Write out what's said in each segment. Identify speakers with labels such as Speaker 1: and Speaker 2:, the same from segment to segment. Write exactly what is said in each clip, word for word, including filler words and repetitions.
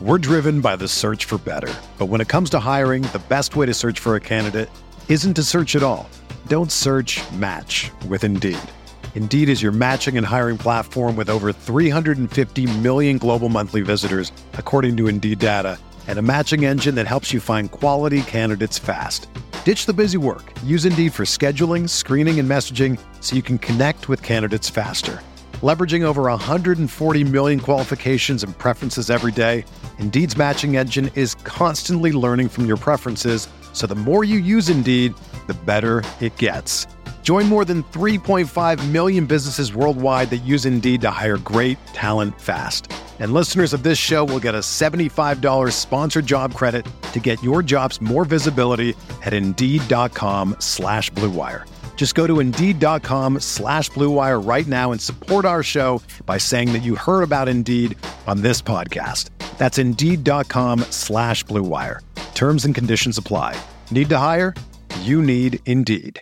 Speaker 1: We're driven by the search for better. But when it comes to hiring, the best way to search for a candidate isn't to search at all. Don't search, match with Indeed. Indeed is your matching and hiring platform with over three hundred fifty million global monthly visitors, according to Indeed data, and a matching engine that helps you find quality candidates fast. Ditch the busy work. Use Indeed for scheduling, screening, and messaging so you can connect with candidates faster. Leveraging over one hundred forty million qualifications and preferences every day, Indeed's matching engine is constantly learning from your preferences, so the more you use Indeed, the better it gets. Join more than three point five million businesses worldwide that use Indeed to hire great talent fast. And listeners of this show will get a seventy-five dollars sponsored job credit to get your jobs more visibility at Indeed.com slash Blue Wire. Just go to Indeed.com slash Blue Wire right now and support our show by saying that you heard about Indeed on this podcast. That's Indeed.com slash Blue Wire. Terms and conditions apply. Need to hire? You need Indeed.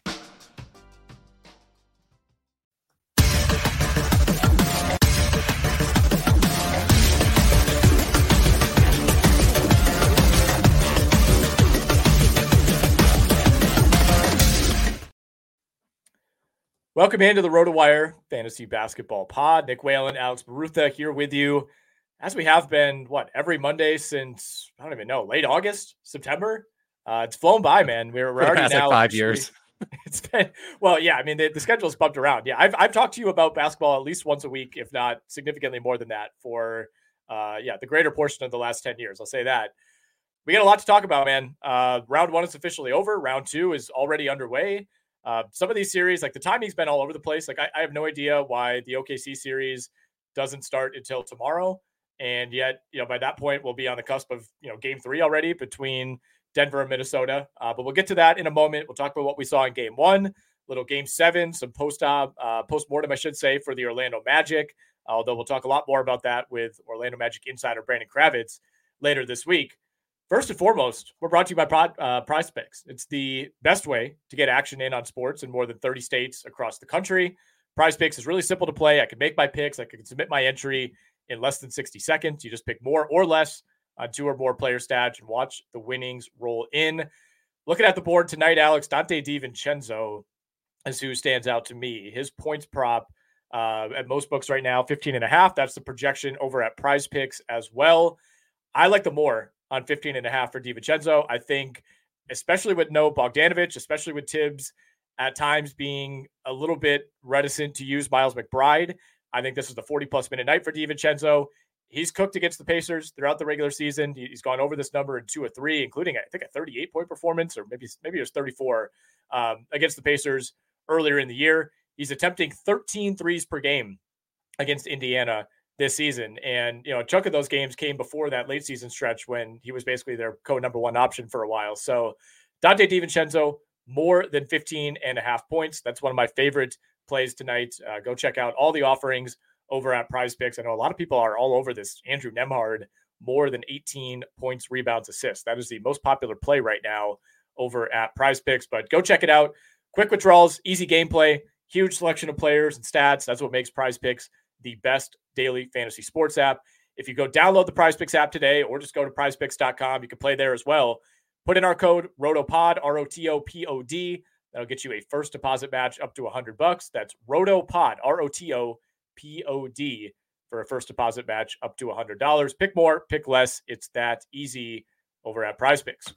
Speaker 2: Welcome into the RotoWire Fantasy Basketball Pod. Nick Whalen, Alex Barutha here with you, as we have been, what, every Monday since, I don't even know, late August, September? Uh, it's flown by, man. We're, we're already now.
Speaker 3: Like five years.
Speaker 2: It's been, well, yeah, I mean, the, the schedule's bumped around. Yeah, I've, I've talked to you about basketball at least once a week, if not significantly more than that, for, uh, yeah, the greater portion of the last ten years. I'll say that. We got a lot to talk about, man. Uh, round one is officially over. Round two is already underway. Uh, some of these series, like the timing's been all over the place. Like I, I have no idea why the O K C series doesn't start until tomorrow. And yet, you know, by that point, we'll be on the cusp of, you know, game three already between Denver and Minnesota. Uh, but we'll get to that in a moment. We'll talk about what we saw in game one, little game seven, some post uh, post-mortem, I should say, for the Orlando Magic. Although we'll talk a lot more about that with Orlando Magic insider Brandon Kravitz later this week. First and foremost, we're brought to you by Prod, uh, Prize Picks. It's the best way to get action in on sports in more than thirty states across the country. Prize Picks is really simple to play. I can make my picks. I can submit my entry in less than sixty seconds. You just pick more or less on two or more player stats and watch the winnings roll in. Looking at the board tonight, Alex, Dante DiVincenzo is who stands out to me. His points prop uh, at most books right now, fifteen and a half. That's the projection over at Prize Picks as well. I like the more on fifteen and a half for DiVincenzo. I think, especially with no Bogdanovic, especially with Tibbs at times being a little bit reticent to use Miles McBride, I think this is the forty plus minute night for DiVincenzo. He's cooked against the Pacers throughout the regular season. He's gone over this number in two or three, including, I think, a thirty-eight point performance, or maybe, maybe it was thirty-four um, against the Pacers earlier in the year. He's attempting thirteen threes per game against Indiana this season. And, you know, a chunk of those games came before that late season stretch when he was basically their co-number one option for a while. So Dante DiVincenzo, more than fifteen and a half points. That's one of my favorite plays tonight. Uh, go check out all the offerings over at Prize Picks. I know a lot of people are all over this Andrew Nembhard, more than eighteen points, rebounds, assists. That is the most popular play right now over at Prize Picks, but go check it out. Quick withdrawals, easy gameplay, huge selection of players and stats. That's what makes Prize Picks the best daily fantasy sports app. If you go download the Prize Picks app today, or just go to prize picks dot com, you can play there as well. Put in our code ROTOPOD, R O T O P O D. That'll get you a first deposit match up to one hundred bucks. That's ROTOPOD, R O T O P O D, for a first deposit match up to one hundred dollars. Pick more, pick less. It's that easy over at Prize Picks.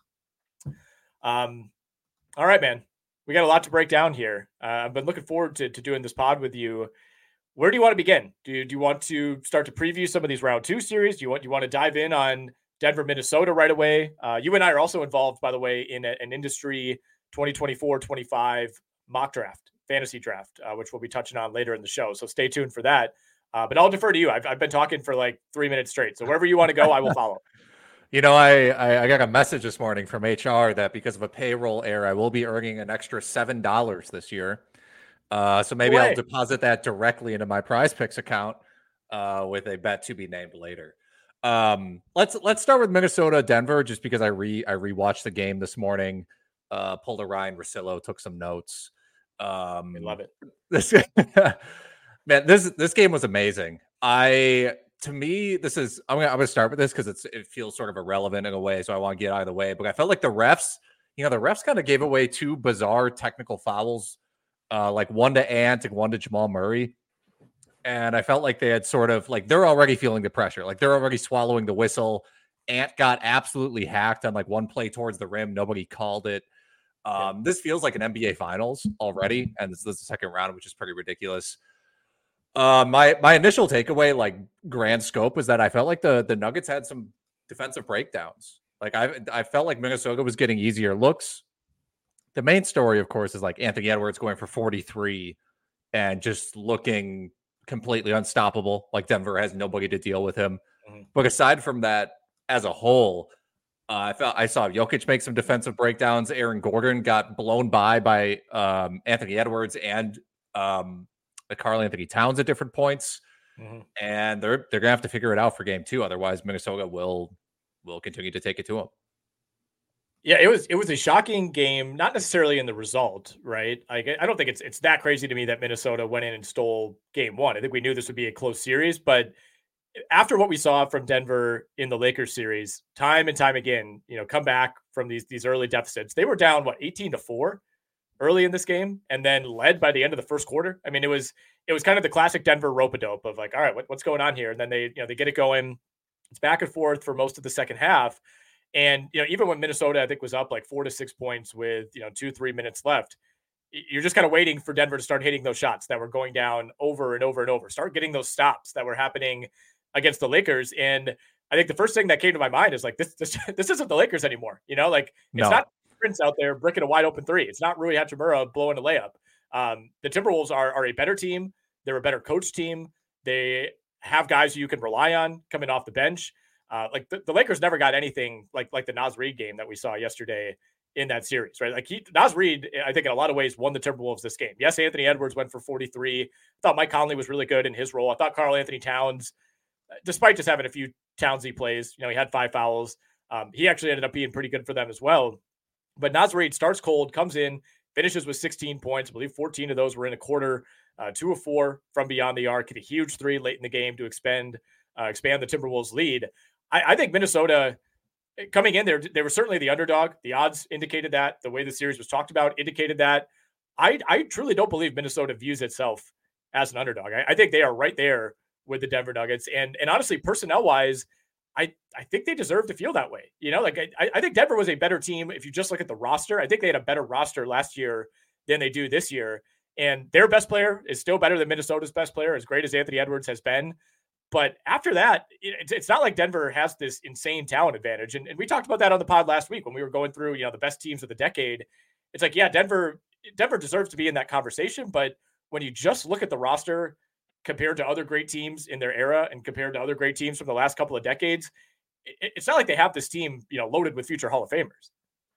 Speaker 2: Um, all right, man. We got a lot to break down here. Uh, I've been looking forward to, to doing this pod with you. Where do you want to begin? Do you, do you want to start to preview some of these round two series? Do you want, do you want to dive in on Denver, Minnesota right away? Uh, you and I are also involved, by the way, in a, an industry twenty twenty-four twenty-five mock draft, fantasy draft, uh, which we'll be touching on later in the show. So stay tuned for that. Uh, but I'll defer to you. I've, I've been talking for like three minutes straight. So wherever you want to go, I will follow.
Speaker 3: You know, I, I I got a message this morning from H R that because of a payroll error, I will be earning an extra seven dollars this year. Uh, so maybe I'll deposit that directly into my Prize Picks account uh, with a bet to be named later. Um, let's let's start with Minnesota, Denver, just because I re I rewatched the game this morning. Uh, pulled a Ryan Russillo, took some notes. Um,
Speaker 2: I love it.
Speaker 3: This man, this this game was amazing. I to me, this is I'm gonna I'm gonna start with this because it's it feels sort of irrelevant in a way, so I want to get out of the way. But I felt like the refs, you know, the refs kind of gave away two bizarre technical fouls, uh, like one to Ant and one to Jamal Murray. And I felt like they had sort of like they're already feeling the pressure, like they're already swallowing the whistle. Ant got absolutely hacked on like one play towards the rim. Nobody called it. Um, yeah. This feels like an N B A Finals already, and this, this is the second round, which is pretty ridiculous. Uh, my my initial takeaway, like grand scope, was that I felt like the the Nuggets had some defensive breakdowns. Like I I felt like Minnesota was getting easier looks. The main story, of course, is like Anthony Edwards going for forty-three and just looking completely unstoppable. Like Denver has nobody to deal with him. Mm-hmm. But aside from that, as a whole, uh, I felt I saw Jokic make some defensive breakdowns. Aaron Gordon got blown by by um, Anthony Edwards and um, Karl Anthony Towns at different points, mm-hmm. and they're they're gonna have to figure it out for game two. Otherwise, Minnesota will will continue to take it to them.
Speaker 2: Yeah, it was it was a shocking game, not necessarily in the result, right? Like, I don't think it's it's that crazy to me that Minnesota went in and stole game one. I think we knew this would be a close series, but after what we saw from Denver in the Lakers series, time and time again, you know, come back from these these early deficits. They were down what eighteen to four early in this game, and then led by the end of the first quarter. I mean, it was it was kind of the classic Denver rope-a-dope of like, all right, what, what's going on here? And then they you know they get it going. It's back and forth for most of the second half. And, you know, even when Minnesota, I think, was up like four to six points with, you know, two, three minutes left, you're just kind of waiting for Denver to start hitting those shots that were going down over and over and over, start getting those stops that were happening against the Lakers. And I think the first thing that came to my mind is like, this, this, this isn't the Lakers anymore. You know, like it's no. not Prince out there bricking a wide open three. It's not Rui Hachimura blowing a layup. Um, the Timberwolves are, are a better team. They're a better coach team. They have guys who you can rely on coming off the bench. Uh, like the, the Lakers never got anything like like the Naz Reid game that we saw yesterday in that series, right? Like he, Naz Reid, I think in a lot of ways won the Timberwolves this game. Yes, Anthony Edwards went for forty-three. I thought Mike Conley was really good in his role. I thought Karl Anthony Towns, despite just having a few Townsy plays, you know, he had five fouls. Um, he actually ended up being pretty good for them as well. But Naz Reid starts cold, comes in, finishes with sixteen points. I believe fourteen of those were in a quarter, uh, two of four from beyond the arc, hit a huge three late in the game to expand, uh, expand the Timberwolves lead. I think Minnesota coming in there, they were certainly the underdog. The odds indicated that. The way the series was talked about indicated that. I, I truly don't believe Minnesota views itself as an underdog. I, I think they are right there with the Denver Nuggets. And and honestly, personnel-wise, I, I think they deserve to feel that way. You know, like I, I think Denver was a better team. If you just look at the roster, I think they had a better roster last year than they do this year. And their best player is still better than Minnesota's best player, as great as Anthony Edwards has been. But after that, it's not like Denver has this insane talent advantage. And, and we talked about that on the pod last week when we were going through, you know, the best teams of the decade. It's like, yeah, Denver, Denver deserves to be in that conversation. But when you just look at the roster compared to other great teams in their era and compared to other great teams from the last couple of decades, it, it's not like they have this team, you know, loaded with future Hall of Famers.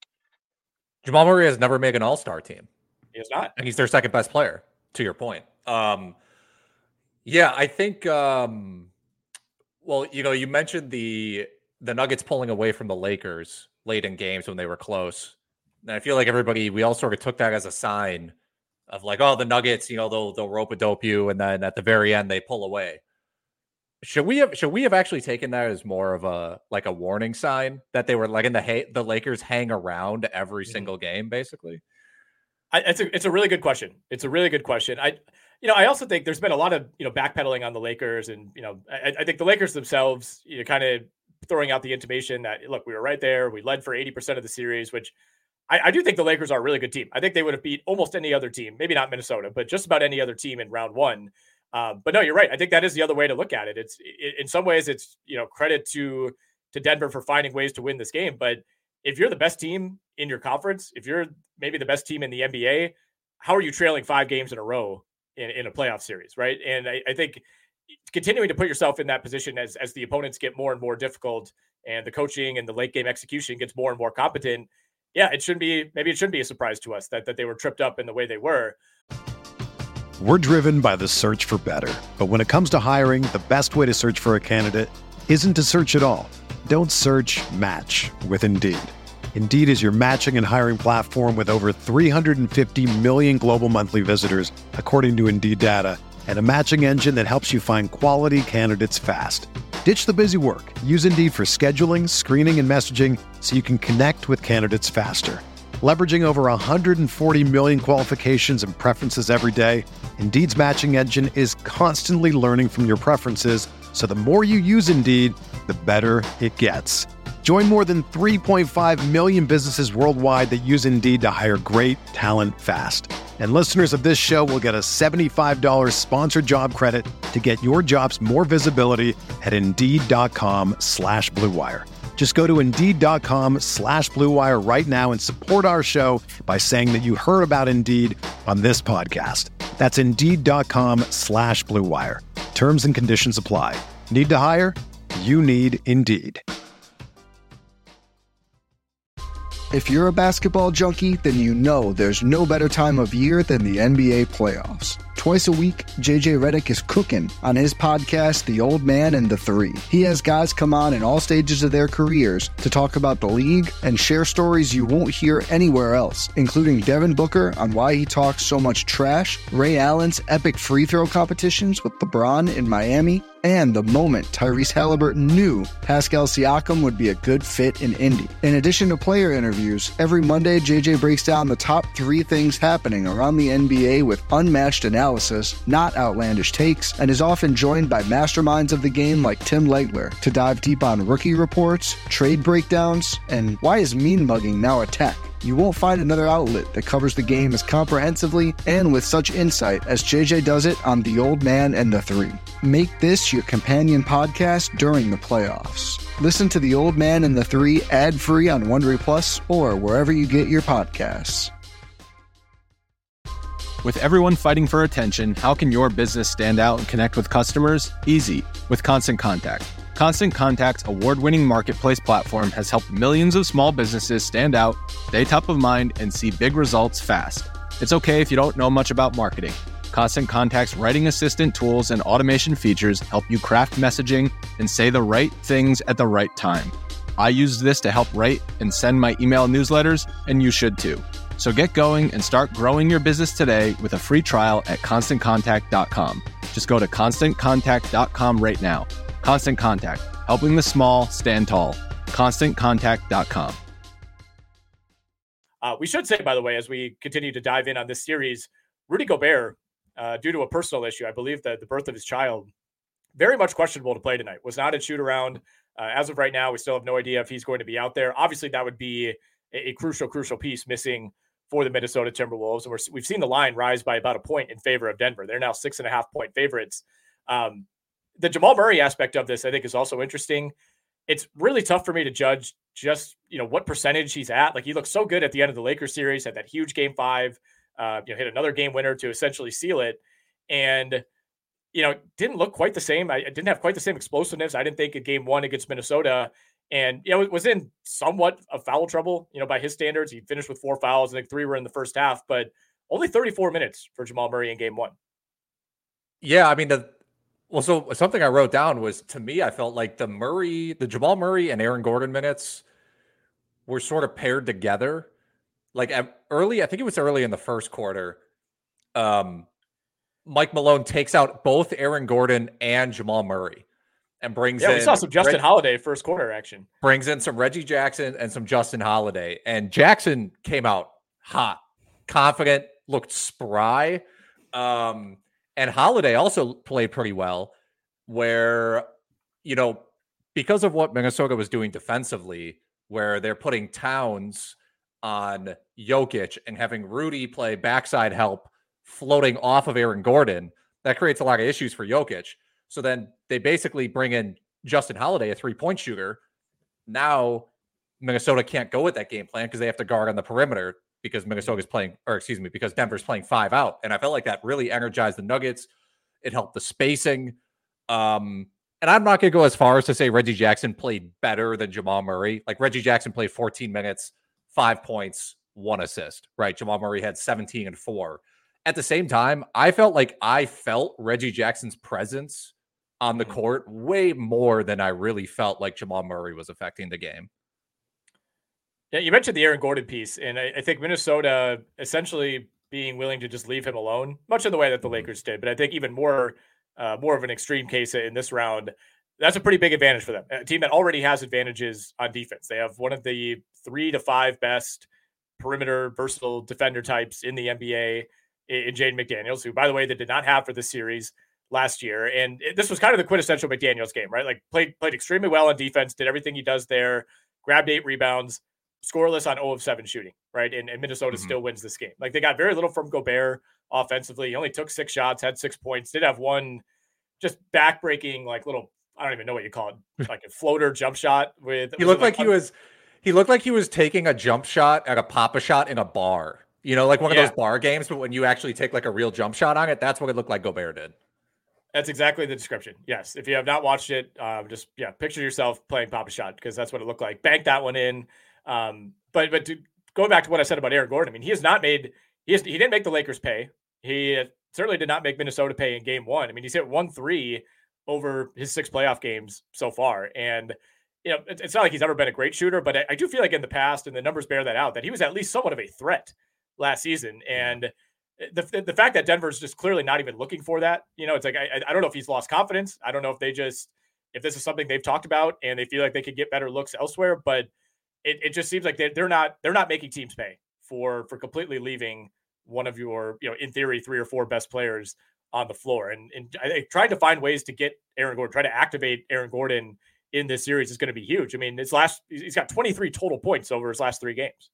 Speaker 3: Jamal Murray has never made an all-star team.
Speaker 2: He has not.
Speaker 3: And he's their second best player, to your point. Um, Yeah, I think, um, well, you know, you mentioned the the Nuggets pulling away from the Lakers late in games when they were close. And I feel like everybody, we all sort of took that as a sign of like, oh, the Nuggets, you know, they'll they'll rope-a-dope you, and then at the very end they pull away. Should we have should we have actually taken that as more of a like a warning sign that they were like in the ha- the Lakers hang around every mm-hmm. single game, basically?
Speaker 2: I, it's a it's a really good question. It's a really good question. I. You know, I also think there's been a lot of, you know, backpedaling on the Lakers. And, you know, I, I think the Lakers themselves, you know, kind of throwing out the intimation that, look, we were right there. We led for eighty percent of the series, which I, I do think the Lakers are a really good team. I think they would have beat almost any other team, maybe not Minnesota, but just about any other team in round one. Um, but no, you're right. I think that is the other way to look at it. It's it, in some ways it's, you know, credit to to Denver for finding ways to win this game. But if you're the best team in your conference, if you're maybe the best team in the N B A, how are you trailing five games in a row In, in a playoff series, right? And I, I think continuing to put yourself in that position as as the opponents get more and more difficult and the coaching and the late game execution gets more and more competent, yeah, it shouldn't be, maybe it shouldn't be a surprise to us that, that they were tripped up in the way they were.
Speaker 1: We're driven by the search for better. But when it comes to hiring, the best way to search for a candidate isn't to search at all. Don't search, match with Indeed. Indeed is your matching and hiring platform with over three hundred fifty million global monthly visitors, according to Indeed data, and a matching engine that helps you find quality candidates fast. Ditch the busy work. Use Indeed for scheduling, screening, and messaging so you can connect with candidates faster. Leveraging over one hundred forty million qualifications and preferences every day, Indeed's matching engine is constantly learning from your preferences, so the more you use Indeed, the better it gets. Join more than three point five million businesses worldwide that use Indeed to hire great talent fast. And listeners of this show will get a seventy-five dollars sponsored job credit to get your jobs more visibility at Indeed.com slash Blue Wire. Just go to Indeed.com slash Blue Wire right now and support our show by saying that you heard about Indeed on this podcast. That's Indeed.com slash Blue Wire. Terms and conditions apply. Need to hire? You need Indeed.
Speaker 4: If you're a basketball junkie, then you know there's no better time of year than the N B A playoffs. Twice a week, J J Redick is cooking on his podcast, The Old Man and the Three. He has guys come on in all stages of their careers to talk about the league and share stories you won't hear anywhere else, including Devin Booker on why he talks so much trash, Ray Allen's epic free throw competitions with LeBron in Miami, and the moment Tyrese Halliburton knew Pascal Siakam would be a good fit in Indy. In addition to player interviews, every Monday J J breaks down the top three things happening around the N B A with unmatched analysis, not outlandish takes, and is often joined by masterminds of the game like Tim Legler to dive deep on rookie reports, trade breakdowns, and why is mean mugging now a tech? You won't find another outlet that covers the game as comprehensively and with such insight as J J does it on The Old Man and the Three. Make this your companion podcast during the playoffs. Listen to The Old Man and the Three ad-free on Wondery Plus or wherever you get your podcasts.
Speaker 5: With everyone fighting for attention, how can your business stand out and connect with customers? Easy, with Constant Contact. Constant Contact's award-winning marketplace platform has helped millions of small businesses stand out, stay top of mind, and see big results fast. It's okay if you don't know much about marketing. Constant Contact's writing assistant tools and automation features help you craft messaging and say the right things at the right time. I use this to help write and send my email newsletters, and you should too. So get going and start growing your business today with a free trial at constant contact dot com. Just go to constant contact dot com right now. Constant Contact, helping the small stand tall. constant contact dot com.
Speaker 2: Uh, we should say, by the way, as we continue to dive in on this series, Rudy Gobert, uh, due to a personal issue, I believe that the birth of his child, very much questionable to play tonight. Was not at shoot around. Uh, as of right now, we still have no idea if he's going to be out there. Obviously, that would be a, a crucial, crucial piece missing for the Minnesota Timberwolves. And we're, we've seen the line rise by about a point in favor of Denver. They're now six and a half point favorites. Um, the Jamal Murray aspect of this, I think, is also interesting. It's really tough for me to judge just, you know, what percentage he's at. Like, he looked so good at the end of the Lakers series, had that huge game five, uh, you know, hit another game winner to essentially seal it. And, you know, didn't look quite the same. I, I didn't have quite the same explosiveness. I didn't think in game one against Minnesota. And, you know, it was in somewhat of foul trouble, you know, by his standards. He finished with four fouls. I think three were in the first half, but only thirty-four minutes for Jamal Murray in game one.
Speaker 3: Yeah, I mean, the well, so something I wrote down was, to me, I felt like the Murray, the Jamal Murray and Aaron Gordon minutes were sort of paired together. Like early, I think it was early in the first quarter. Um, Mike Malone takes out both Aaron Gordon and Jamal Murray. And brings
Speaker 2: yeah,
Speaker 3: in,
Speaker 2: we saw some Justin
Speaker 3: Reg-
Speaker 2: Holiday first quarter action.
Speaker 3: Brings in some Reggie Jackson and some Justin Holiday. And Jackson came out hot, confident, looked spry. Um, and Holiday also played pretty well, where, you know, because of what Minnesota was doing defensively, where they're putting Towns on Jokic and having Rudy play backside help floating off of Aaron Gordon, that creates a lot of issues for Jokic. So then they basically bring in Justin Holiday, a three-point shooter. Now Minnesota can't go with that game plan because they have to guard on the perimeter because Minnesota's playing, or excuse me, because Denver's playing five out. And I felt like that really energized the Nuggets. It helped the spacing. Um, and I'm not going to go as far as to say Reggie Jackson played better than Jamal Murray. Like, Reggie Jackson played fourteen minutes, five points, one assist, right? Jamal Murray had seventeen and four. At the same time, I felt like I felt Reggie Jackson's presence on the court way more than I really felt like Jamal Murray was affecting the game.
Speaker 2: Yeah, you mentioned the Aaron Gordon piece, and I, I think Minnesota essentially being willing to just leave him alone, much in the way that the Lakers did. But I think even more, uh, more of an extreme case in this round, that's a pretty big advantage for them. A team that already has advantages on defense. They have one of the three to five best perimeter versatile defender types in the N B A in Jaden McDaniels, who, by the way, they did not have for this series last year. And it, this was kind of the quintessential McDaniels game, right? Like played, played extremely well on defense, did everything he does there, grabbed eight rebounds, scoreless on zero of seven shooting, right? And, and Minnesota mm-hmm. still wins this game. Like they got very little from Gobert offensively. He only took six shots, had six points, did have one just backbreaking, like little, I don't even know what you call it, like a floater jump shot with.
Speaker 3: He looked like,
Speaker 2: like
Speaker 3: he was, he looked like he was taking a jump shot at a Papa shot in a bar, you know, like one of yeah. those bar games, but when you actually take like a real jump shot on it, that's what it looked like Gobert did.
Speaker 2: That's exactly the description. Yes. If you have not watched it, um, just, yeah, picture yourself playing Papa shot because that's what it looked like. Bank that one in. Um, but, but to go back to what I said about Aaron Gordon, I mean, he has not made, he has, he didn't make the Lakers pay. He certainly did not make Minnesota pay in game one. I mean, he's hit one, three over his six playoff games so far. And, you know, it's, it's not like he's ever been a great shooter, but I, I do feel like in the past, and the numbers bear that out, that he was at least somewhat of a threat last season. And the the fact that Denver's just clearly not even looking for that, you know, it's like, I, I don't know if he's lost confidence. I don't know if they just, if this is something they've talked about and they feel like they could get better looks elsewhere, but it, it just seems like they're, they're not, they're not making teams pay for, for completely leaving one of your, you know, in theory, three or four best players on the floor. And, and I, I tried to find ways to get Aaron Gordon, try to activate Aaron Gordon in this series is going to be huge. I mean, his last, he's got twenty-three total points over his last three games.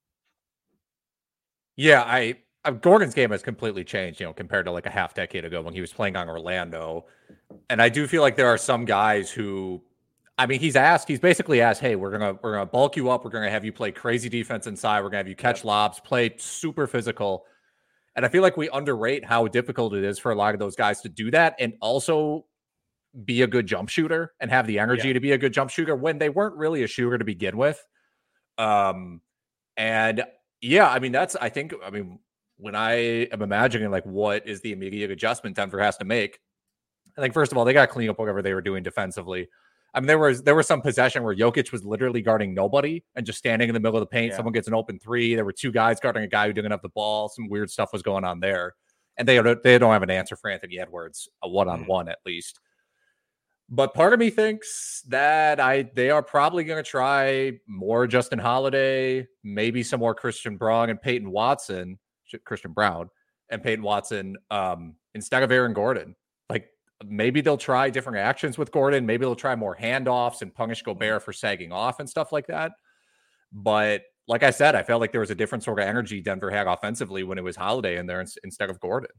Speaker 3: Yeah, I, I Gordon's game has completely changed, you know, compared to like a half decade ago when he was playing on Orlando. And I do feel like there are some guys who, I mean, he's asked, he's basically asked, hey, we're going to, we're going to bulk you up. We're going to have you play crazy defense inside. We're going to have you catch lobs, play super physical. And I feel like we underrate how difficult it is for a lot of those guys to do that and also be a good jump shooter and have the energy yeah. to be a good jump shooter when they weren't really a shooter to begin with. Um, and yeah, I mean, that's, I think, I mean, when I am imagining like what is the immediate adjustment Denver has to make, I think first of all, they got to clean up whatever they were doing defensively. I mean, there was, there was some possession where Jokic was literally guarding nobody and just standing in the middle of the paint. Yeah. Someone gets an open three. There were two guys guarding a guy who didn't have the ball. Some weird stuff was going on there. And they, they don't have an answer for Anthony Edwards, a one-on-one mm. at least. But part of me thinks that I they are probably going to try more Justin Holiday, maybe some more Christian Braun and Peyton Watson, Christian Brown and Peyton Watson um, instead of Aaron Gordon. Like maybe they'll try different actions with Gordon. Maybe they'll try more handoffs and punish Gobert for sagging off and stuff like that. But like I said, I felt like there was a different sort of energy Denver had offensively when it was Holiday in there instead of Gordon.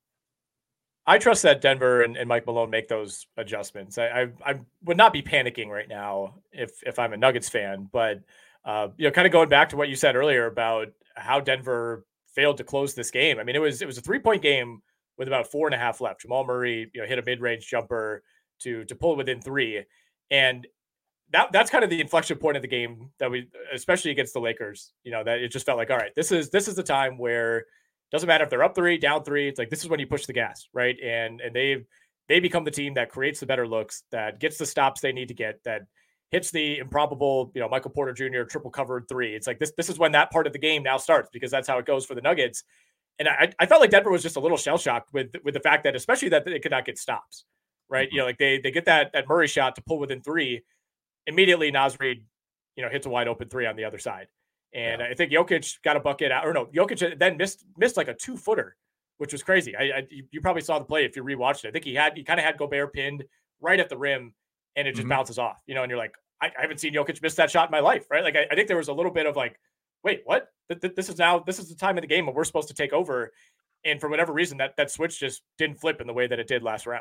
Speaker 2: I trust that Denver and, and Mike Malone make those adjustments. I, I I would not be panicking right now if if I'm a Nuggets fan, but uh, you know, kind of going back to what you said earlier about how Denver failed to close this game. I mean, it was it was a three point game with about four and a half left. Jamal Murray, you know, hit a mid range jumper to to pull within three, and that that's kind of the inflection point of the game that we, especially against the Lakers. You know, that it just felt like, all right, this is this is the time where. Doesn't matter if they're up three, down three. It's like, this is when you push the gas, right? And and they they become the team that creates the better looks, that gets the stops they need to get, that hits the improbable, you know, Michael Porter Junior triple covered three. It's like this this is when that part of the game now starts because that's how it goes for the Nuggets. And I I felt like Denver was just a little shell shocked with with the fact that, especially that they could not get stops, right? Mm-hmm. You know, like they they get that that Murray shot to pull within three, immediately Naz Reid, you know, hits a wide open three on the other side. And yeah. I think Jokic got a bucket out, or no, Jokic then missed missed like a two footer, which was crazy. I, I you probably saw the play if you rewatched it. I think he had he kind of had Gobert pinned right at the rim, and it just mm-hmm. bounces off. You know, and you're like, I, I haven't seen Jokic miss that shot in my life, right? Like I, I think there was a little bit of like, wait, what? This is now this is the time of the game when we're supposed to take over, and for whatever reason, that that switch just didn't flip in the way that it did last round.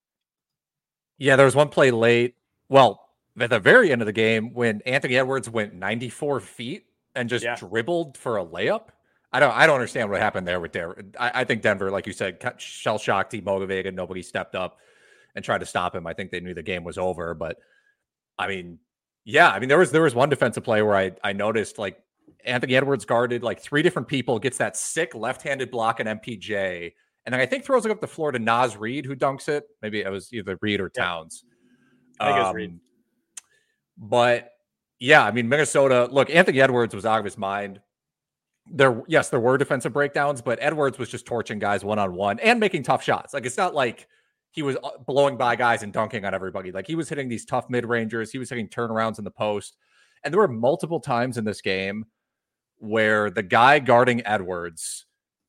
Speaker 3: Yeah, there was one play late. Well, at the very end of the game when Anthony Edwards went ninety-four feet. And just yeah. dribbled for a layup. I don't. I don't understand what happened there with Denver. I, I think Denver, like you said, shell shocked, demotivated. Nobody stepped up and tried to stop him. I think they knew the game was over. But I mean, yeah. I mean, there was there was one defensive play where I I noticed like Anthony Edwards guarded like three different people, gets that sick left-handed block in M P J, and then I think throws it up the floor to Naz Reid, who dunks it. Maybe it was either Reid or Towns.
Speaker 2: Yeah. I think um, it was Reid.
Speaker 3: But. Yeah, I mean, Minnesota, look, Anthony Edwards was out of his mind. there, yes, there were defensive breakdowns, but Edwards was just torching guys one-on-one and making tough shots. Like, it's not like he was blowing by guys and dunking on everybody. Like, he was hitting these tough mid-rangers. He was hitting turnarounds in the post. And there were multiple times in this game where the guy guarding Edwards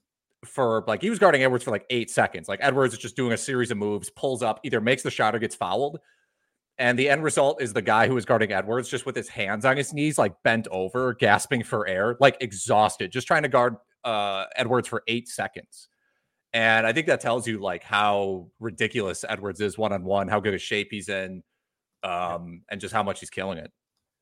Speaker 3: for like, he was guarding Edwards for like eight seconds. Like, Edwards is just doing a series of moves, pulls up, either makes the shot or gets fouled. And the end result is the guy who was guarding Edwards just with his hands on his knees, like bent over, gasping for air, like exhausted, just trying to guard uh, Edwards for eight seconds. And I think that tells you like how ridiculous Edwards is one-on-one, how good a shape he's in, um, and just how much he's killing it.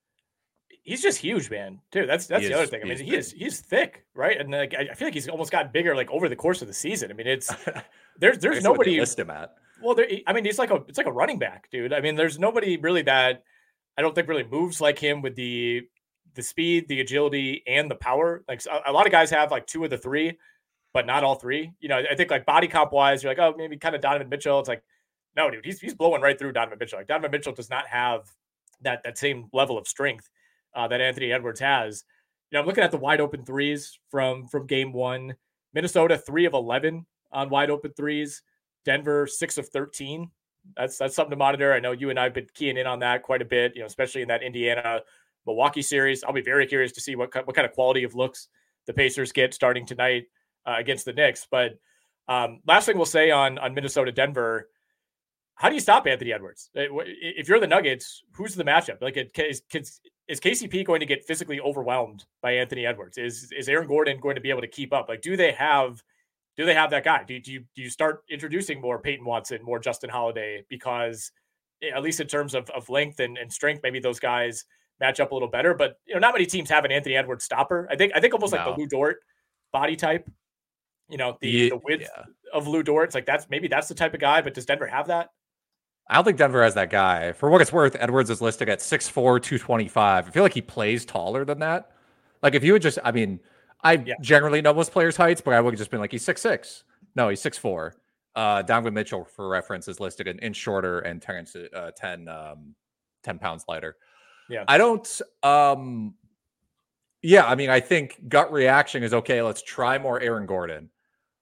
Speaker 2: He's just huge, man. Dude, that's that's
Speaker 3: he
Speaker 2: the
Speaker 3: is,
Speaker 2: other thing. I mean,
Speaker 3: he
Speaker 2: he is he's thick, right? And like I feel like he's almost gotten bigger like over the course of the season. I mean, it's there's there's nobody
Speaker 3: list him at.
Speaker 2: Well, there, I mean, he's like a it's like a running back, dude. I mean, there's nobody really that I don't think really moves like him with the the speed, the agility, and the power. Like a, a lot of guys have like two of the three, but not all three. You know, I think like body comp wise, you're like, oh, maybe kind of Donovan Mitchell. It's like, no, dude, he's he's blowing right through Donovan Mitchell. Like Donovan Mitchell does not have that that same level of strength uh, that Anthony Edwards has. You know, I'm looking at the wide open threes from from game one. Minnesota three of eleven on wide open threes. Denver six of thirteen. That's that's something to monitor. I know you and I have been keying in on that quite a bit, you know, especially in that Indiana Milwaukee series. I'll be very curious to see what what kind of quality of looks the Pacers get starting tonight uh, against the Knicks. But um, last thing we'll say on on Minnesota Denver, how do you stop Anthony Edwards? If you're the Nuggets, who's the matchup? Like, is, is K C P going to get physically overwhelmed by Anthony Edwards? Is is Aaron Gordon going to be able to keep up? Like, do they have Do they have that guy? Do, do you do you start introducing more Peyton Watson, more Justin Holiday? Because at least in terms of, of length and, and strength, maybe those guys match up a little better. But you know, not many teams have an Anthony Edwards stopper. I think I think almost no. like the Lou Dort body type. You know, the, yeah, the width yeah. of Lou Dort. It's like that's maybe that's the type of guy. But does Denver have that?
Speaker 3: I don't think Denver has that guy. For what it's worth, Edwards is listed at six four, two twenty-five. I feel like he plays taller than that. Like if you would just, I mean. I yeah. generally know most players' heights, but I would have just been like, he's six six. No, he's six four. Uh, Donovan Mitchell, for reference, is listed an inch shorter and ten, uh, ten, um, ten pounds lighter.
Speaker 2: Yeah.
Speaker 3: I don't, um, yeah, I mean, I think gut reaction is, okay, let's try more Aaron Gordon.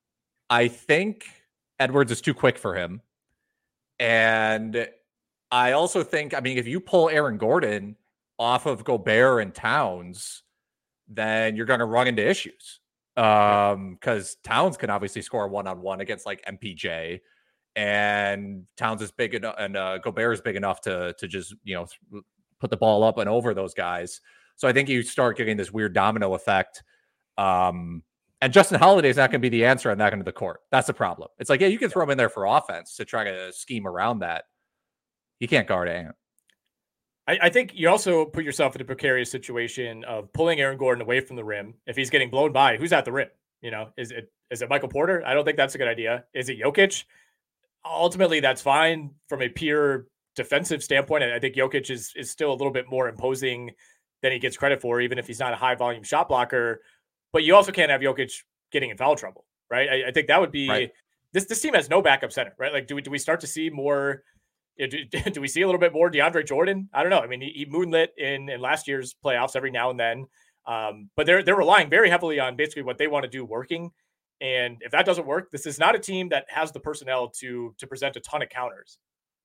Speaker 3: I think Edwards is too quick for him. And I also think, I mean, if you pull Aaron Gordon off of Gobert and Towns, then you're going to run into issues. Um, because Towns can obviously score one-on-one against like M P J, and Towns is big enough, and uh, Gobert is big enough to to just, you know, put the ball up and over those guys. So I think you start getting this weird domino effect. Um, and Justin Holiday is not going to be the answer on that end of the court. That's the problem. It's like, yeah, you can throw him in there for offense to try to scheme around that. He can't guard Ant.
Speaker 2: I, I think you also put yourself in a precarious situation of pulling Aaron Gordon away from the rim. If he's getting blown by, who's at the rim? You know, is it is it Michael Porter? I don't think that's a good idea. Is it Jokic? Ultimately, that's fine from a pure defensive standpoint. I think Jokic is is still a little bit more imposing than he gets credit for, even if he's not a high volume shot blocker. But you also can't have Jokic getting in foul trouble, right? I, I think that would be right. this. This team has no backup center, right? Like, do we do we start to see more? Do, do we see a little bit more DeAndre Jordan? I don't know. I mean, he, he moonlit in, in last year's playoffs every now and then, um, but they're they're relying very heavily on basically what they want to do working. And if that doesn't work, this is not a team that has the personnel to to present a ton of counters.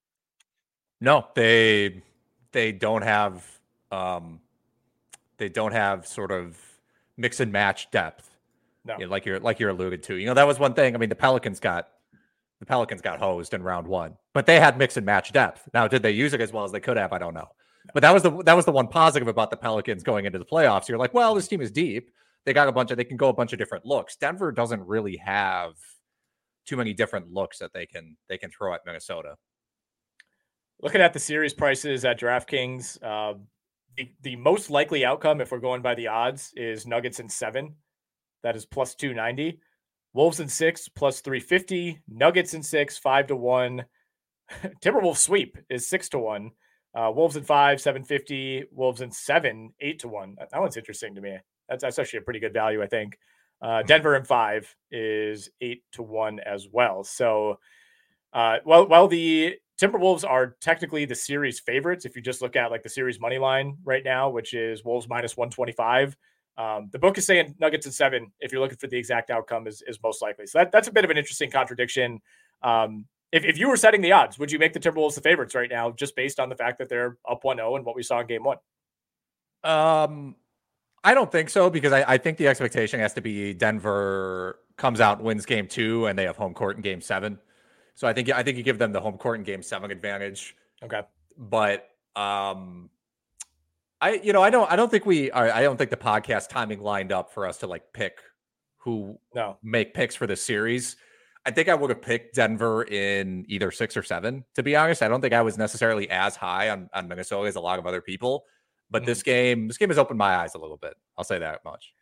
Speaker 3: No, they they don't have um, they don't have sort of mix and match depth.
Speaker 2: No,
Speaker 3: you know, like you're like you're alluded to. You know, that was one thing. I mean, the Pelicans got. The Pelicans got hosed in round one, but they had mix and match depth. Now, did they use it as well as they could have? I don't know. But that was the that was the one positive about the Pelicans going into the playoffs. You're like, well, this team is deep. They got a bunch of they can go a bunch of different looks. Denver doesn't really have too many different looks that they can they can throw at Minnesota.
Speaker 2: Looking at the series prices at DraftKings, uh, the, the most likely outcome, if we're going by the odds, is Nuggets in seven. That is plus two ninety. Wolves in six, plus three fifty. Nuggets in six, five to one. Timberwolves sweep is six to one. Uh, Wolves in five, seven fifty. Wolves in seven, eight to one. That one's interesting to me. That's, that's actually a pretty good value, I think. Uh, Denver in five is eight to one as well. So, uh, while while the Timberwolves are technically the series favorites, if you just look at like the series money line right now, which is Wolves minus one twenty-five. Um, the book is saying Nuggets in seven. If you're looking for the exact outcome, is is most likely. So that, that's a bit of an interesting contradiction. Um, if if you were setting the odds, would you make the Timberwolves the favorites right now, just based on the fact that they're up one oh and what we saw in Game One?
Speaker 3: Um, I don't think so, because I, I think the expectation has to be Denver comes out and wins Game Two, and they have home court in Game Seven. So I think I think you give them the home court in Game Seven advantage.
Speaker 2: Okay,
Speaker 3: but um. I, you know, I don't, I don't think we are, I don't think the podcast timing lined up for us to like pick who
Speaker 2: no.
Speaker 3: make picks for this series. I think I would have picked Denver in either six or seven, to be honest. I don't think I was necessarily as high on, on Minnesota as a lot of other people, but mm. this game, this game has opened my eyes a little bit. I'll say that much.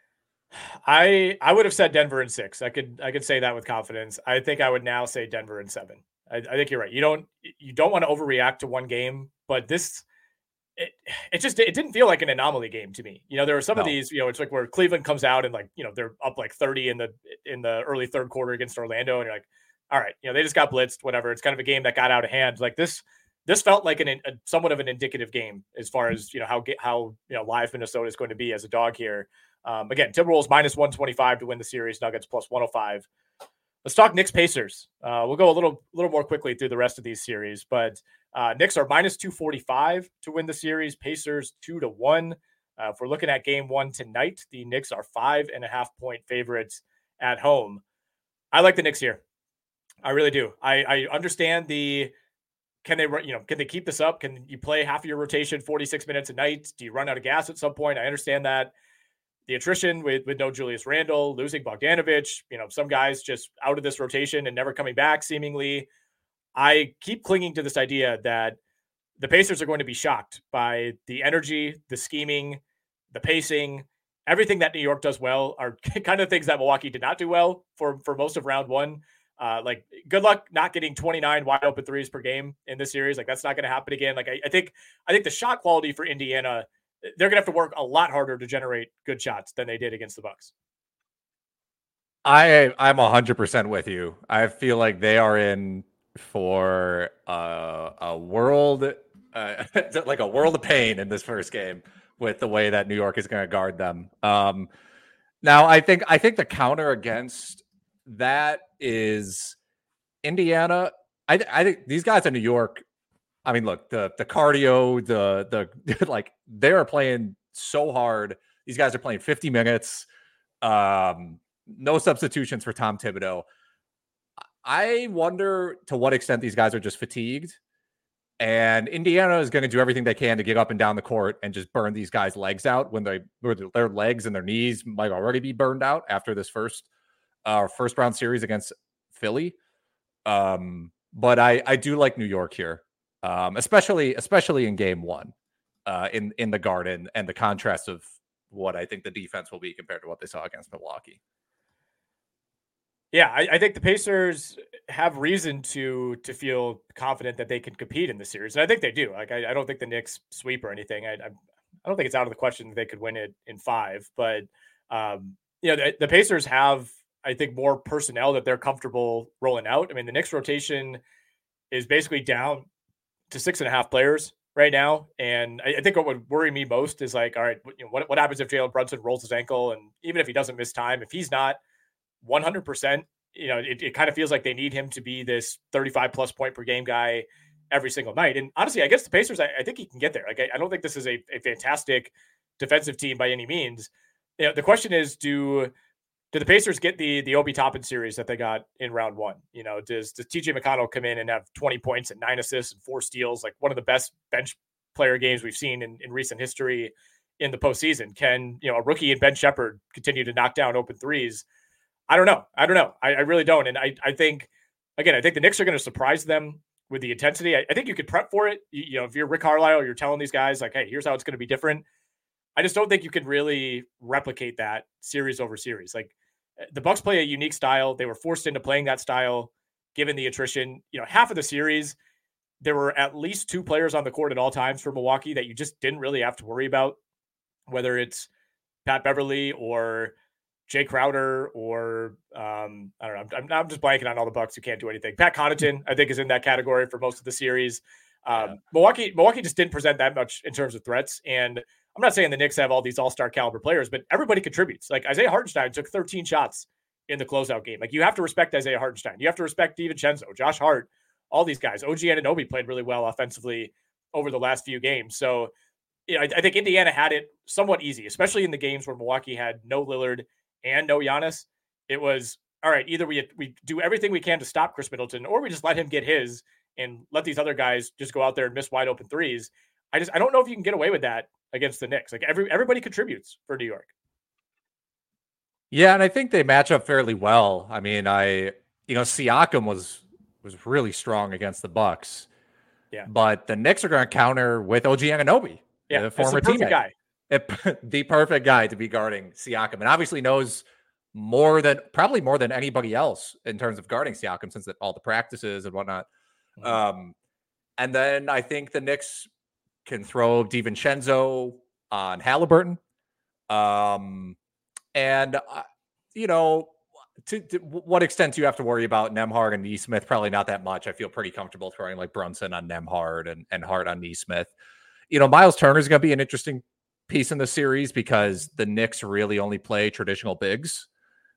Speaker 2: I, I would have said Denver in six. I could, I could say that with confidence. I think I would now say Denver in seven. I, I think you're right. You don't, you don't want to overreact to one game, but this, It, it just it didn't feel like an anomaly game to me. You know, there were some no. of these, you know, it's like where Cleveland comes out and like, you know, they're up like thirty in the in the early third quarter against Orlando, and you're like, all right, you know, they just got blitzed, whatever. It's kind of a game that got out of hand. Like this, this felt like an a, somewhat of an indicative game as far as, you know, how how you know live Minnesota is going to be as a dog here. Um, again, Timberwolves minus one twenty-five to win the series. Nuggets plus one oh five. Let's talk Knicks Pacers. Uh, we'll go a little little more quickly through the rest of these series, but. Uh, Knicks are minus two forty-five to win the series. Pacers two to one. Uh, if we're looking at game one tonight, the Knicks are five and a half point favorites at home. I like the Knicks here. I really do. I, I understand the, can they, you know, can they keep this up? Can you play half of your rotation, forty-six minutes a night? Do you run out of gas at some point? I understand that. The attrition with, with no Julius Randle, losing Bogdanovich, you know, some guys just out of this rotation and never coming back seemingly. I keep clinging to this idea that the Pacers are going to be shocked by the energy, the scheming, the pacing, everything that New York does well are kind of things that Milwaukee did not do well for, for most of round one. Uh, like, good luck not getting twenty-nine wide open threes per game in this series. Like, that's not going to happen again. Like, I, I think, I think the shot quality for Indiana, they're going to have to work a lot harder to generate good shots than they did against the Bucks.
Speaker 3: I, I'm a hundred percent with you. I feel like they are in for uh, a world, uh, like a world of pain in this first game with the way that New York is going to guard them. Um, now, I think I think the counter against that is Indiana. I, I think these guys in New York. I mean, look, the the cardio, the the like they are playing so hard. These guys are playing fifty minutes. Um, no substitutions for Tom Thibodeau. I wonder to what extent these guys are just fatigued, and Indiana is going to do everything they can to get up and down the court and just burn these guys' legs out when they their legs and their knees might already be burned out after this first uh, first round series against Philly. Um, but I I do like New York here, um, especially especially in game one, uh, in in the Garden, and the contrast of what I think the defense will be compared to what they saw against Milwaukee.
Speaker 2: Yeah, I, I think the Pacers have reason to to feel confident that they can compete in the series, and I think they do. Like, I, I don't think the Knicks sweep or anything. I, I I don't think it's out of the question that they could win it in five. But um, you know, the, the Pacers have, I think, more personnel that they're comfortable rolling out. I mean, the Knicks rotation is basically down to six and a half players right now, and I, I think what would worry me most is like, all right, you know, what what happens if Jalen Brunson rolls his ankle, and even if he doesn't miss time, if he's not one hundred percent, you know, it, it kind of feels like they need him to be this thirty-five plus point per game guy every single night. And honestly, I guess the Pacers, I, I think he can get there. Like, I, I don't think this is a, a fantastic defensive team by any means. You know, the question is, do do the Pacers get the the Obi Toppin series that they got in round one? You know, does does T J McConnell come in and have twenty points and nine assists and four steals, like one of the best bench player games we've seen in, in recent history in the postseason? Can, you know, a rookie and Ben Shepherd continue to knock down open threes? I don't know. I don't know. I, I really don't. And I, I think, again, I think the Knicks are going to surprise them with the intensity. I, I think you could prep for it. You, you know, if you're Rick Carlisle, you're telling these guys like, hey, here's how it's going to be different. I just don't think you can really replicate that series over series. Like, the Bucks play a unique style. They were forced into playing that style, given the attrition. You know, half of the series, there were at least two players on the court at all times for Milwaukee that you just didn't really have to worry about, whether it's Pat Beverly or Jay Crowder or um, I don't know. I'm, I'm just blanking on all the Bucks who can't do anything. Pat Connaughton, I think, is in that category for most of the series. Um,
Speaker 3: yeah.
Speaker 2: Milwaukee, Milwaukee just didn't present that much in terms of threats. And I'm not saying the Knicks have all these all-star caliber players, but everybody contributes. Like Isaiah Hartenstein took thirteen shots in the closeout game. Like you have to respect Isaiah Hartenstein. You have to respect DiVincenzo, Josh Hart, all these guys. O G Anunoby played really well offensively over the last few games. So you know, I, I think Indiana had it somewhat easy, especially in the games where Milwaukee had no Lillard and no Giannis. It was, all right, either we we do everything we can to stop Chris Middleton, or we just let him get his and let these other guys just go out there and miss wide open threes. I just I don't know if you can get away with that against the Knicks. Like every everybody contributes for New York.
Speaker 3: Yeah, and I think they match up fairly well. I mean, I you know Siakam was was really strong against the Bucks.
Speaker 2: Yeah,
Speaker 3: but the Knicks are going to counter with O G Anunoby,
Speaker 2: yeah,
Speaker 3: the former
Speaker 2: the
Speaker 3: teammate,
Speaker 2: guy,
Speaker 3: it, the perfect guy to be guarding Siakam, and obviously knows more than probably more than anybody else in terms of guarding Siakam since the, all the practices and whatnot. Mm-hmm. Um, and then I think the Knicks can throw DiVincenzo on Halliburton. Um, and, uh, you know, to, to what extent do you have to worry about Nembhard and Nesmith? Probably not that much. I feel pretty comfortable throwing like Brunson on Nembhard and, and Hart on Nesmith. You know, Miles Turner is going to be an interesting piece in the series because the Knicks really only play traditional bigs.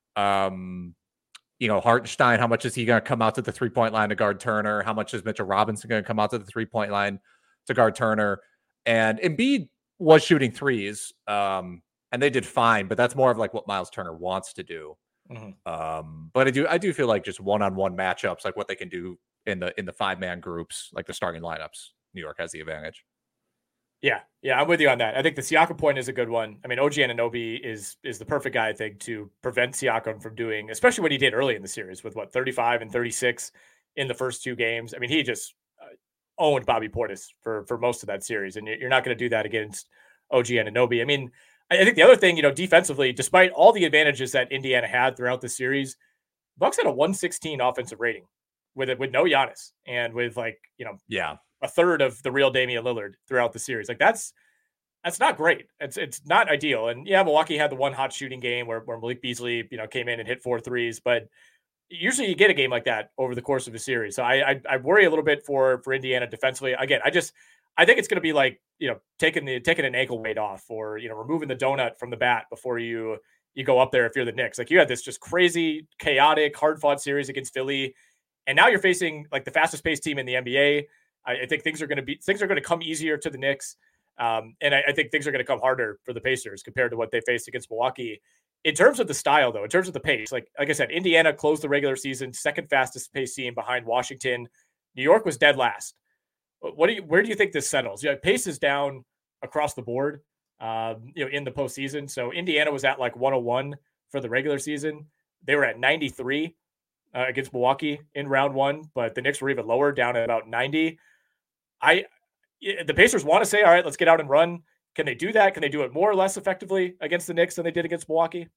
Speaker 3: Um, you know, Hartenstein, how much is he going to come out to the three-point line to guard Turner? How much is Mitchell Robinson going to come out to the three-point line to guard Turner? And Embiid was shooting threes, um, and they did fine, but that's more of like what Miles Turner wants to do. Mm-hmm. Um, but I do, I do feel like just one-on-one matchups, like what they can do in the in the five-man groups, like the starting lineups, New York has the advantage.
Speaker 2: Yeah, yeah, I'm with you on that. I think the Siakam point is a good one. I mean, O G Anunoby is is the perfect guy, I think, to prevent Siakam from doing, especially what he did early in the series with what thirty-five and thirty-six in the first two games. I mean, he just uh, owned Bobby Portis for for most of that series, and you're not going to do that against O G Anunoby. I mean, I think the other thing, you know, defensively, despite all the advantages that Indiana had throughout the series, Bucks had a one sixteen offensive rating with it with no Giannis and with like you know
Speaker 3: yeah.
Speaker 2: a third of the real Damian Lillard throughout the series. Like that's, that's not great. It's, it's not ideal. And yeah, Milwaukee had the one hot shooting game where, where Malik Beasley, you know, came in and hit four threes, but usually you get a game like that over the course of a series. So I, I, I worry a little bit for, for Indiana defensively. Again, I just, I think it's going to be like, you know, taking the, taking an ankle weight off or, you know, removing the donut from the bat before you, you go up there. If you're the Knicks, like you had this just crazy, chaotic, hard fought series against Philly. And now you're facing like the fastest paced team in the N B A. I think things are going to be things are going to come easier to the Knicks, um, and I, I think things are going to come harder for the Pacers compared to what they faced against Milwaukee. In terms of the style, though, in terms of the pace, like like I said, Indiana closed the regular season second fastest pace team behind Washington. New York was dead last. What do you where do you think this settles? Yeah, pace is down across the board, um, you know, in the postseason. So Indiana was at like one oh one for the regular season. They were at ninety-three uh, against Milwaukee in round one, but the Knicks were even lower, down at about ninety. I, the Pacers want to say, all right, let's get out and run. Can they do that? Can they do it more or less effectively against the Knicks than they did against Milwaukee?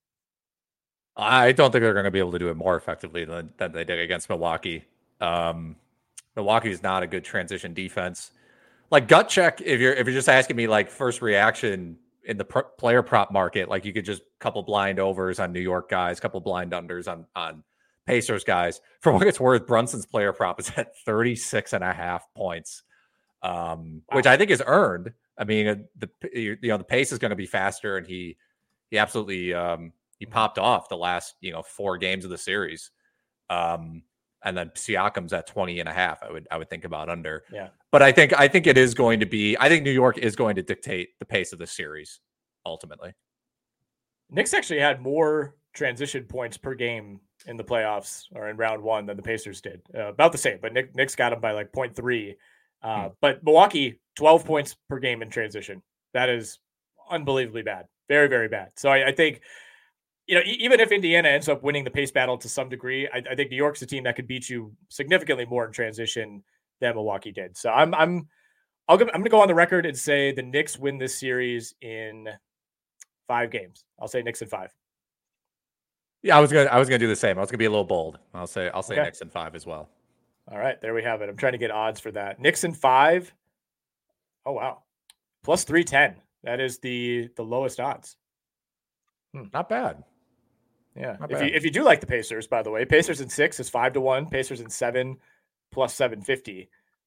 Speaker 3: I don't think they're going to be able to do it more effectively than, than they did against Milwaukee. Um, Milwaukee is not a good transition defense. Like gut check, if you're if you're just asking me like first reaction in the pr- player prop market, like you could just couple blind overs on New York guys, couple blind unders on on Pacers guys. For what it's worth, Brunson's player prop is at thirty-six and a half points. Um, wow. Which I think is earned. I mean, the you know the pace is going to be faster, and he he absolutely um, he popped off the last you know four games of the series, um, and then Siakam's at twenty and a half. I would I would think about under.
Speaker 2: Yeah,
Speaker 3: but I think I think it is going to be. I think New York is going to dictate the pace of the series ultimately.
Speaker 2: Knicks actually had more transition points per game in the playoffs or in round one than the Pacers did. Uh, about the same, but Nick, Knicks got them by like zero point three. Uh, hmm. But Milwaukee, twelve points per game in transition. That is unbelievably bad. Very, very bad. So I, I think, you know, e- even if Indiana ends up winning the pace battle to some degree, I, I think New York's a team that could beat you significantly more in transition than Milwaukee did. So I'm, I'm, I'll go, I'm going to go on the record and say the Knicks win this series in five games. I'll say Knicks in five.
Speaker 3: Yeah, I was gonna, I was gonna do the same. I was gonna be a little bold. I'll say, I'll say okay. Knicks in five as well.
Speaker 2: All right, there we have it. I'm trying to get odds for that. Knicks in five. Oh wow, plus three ten. That is the the lowest odds.
Speaker 3: Hmm, not bad.
Speaker 2: Yeah.
Speaker 3: Not
Speaker 2: if
Speaker 3: bad.
Speaker 2: you if you do like the Pacers, by the way, Pacers in six is five to one. Pacers in seven plus seven fifty.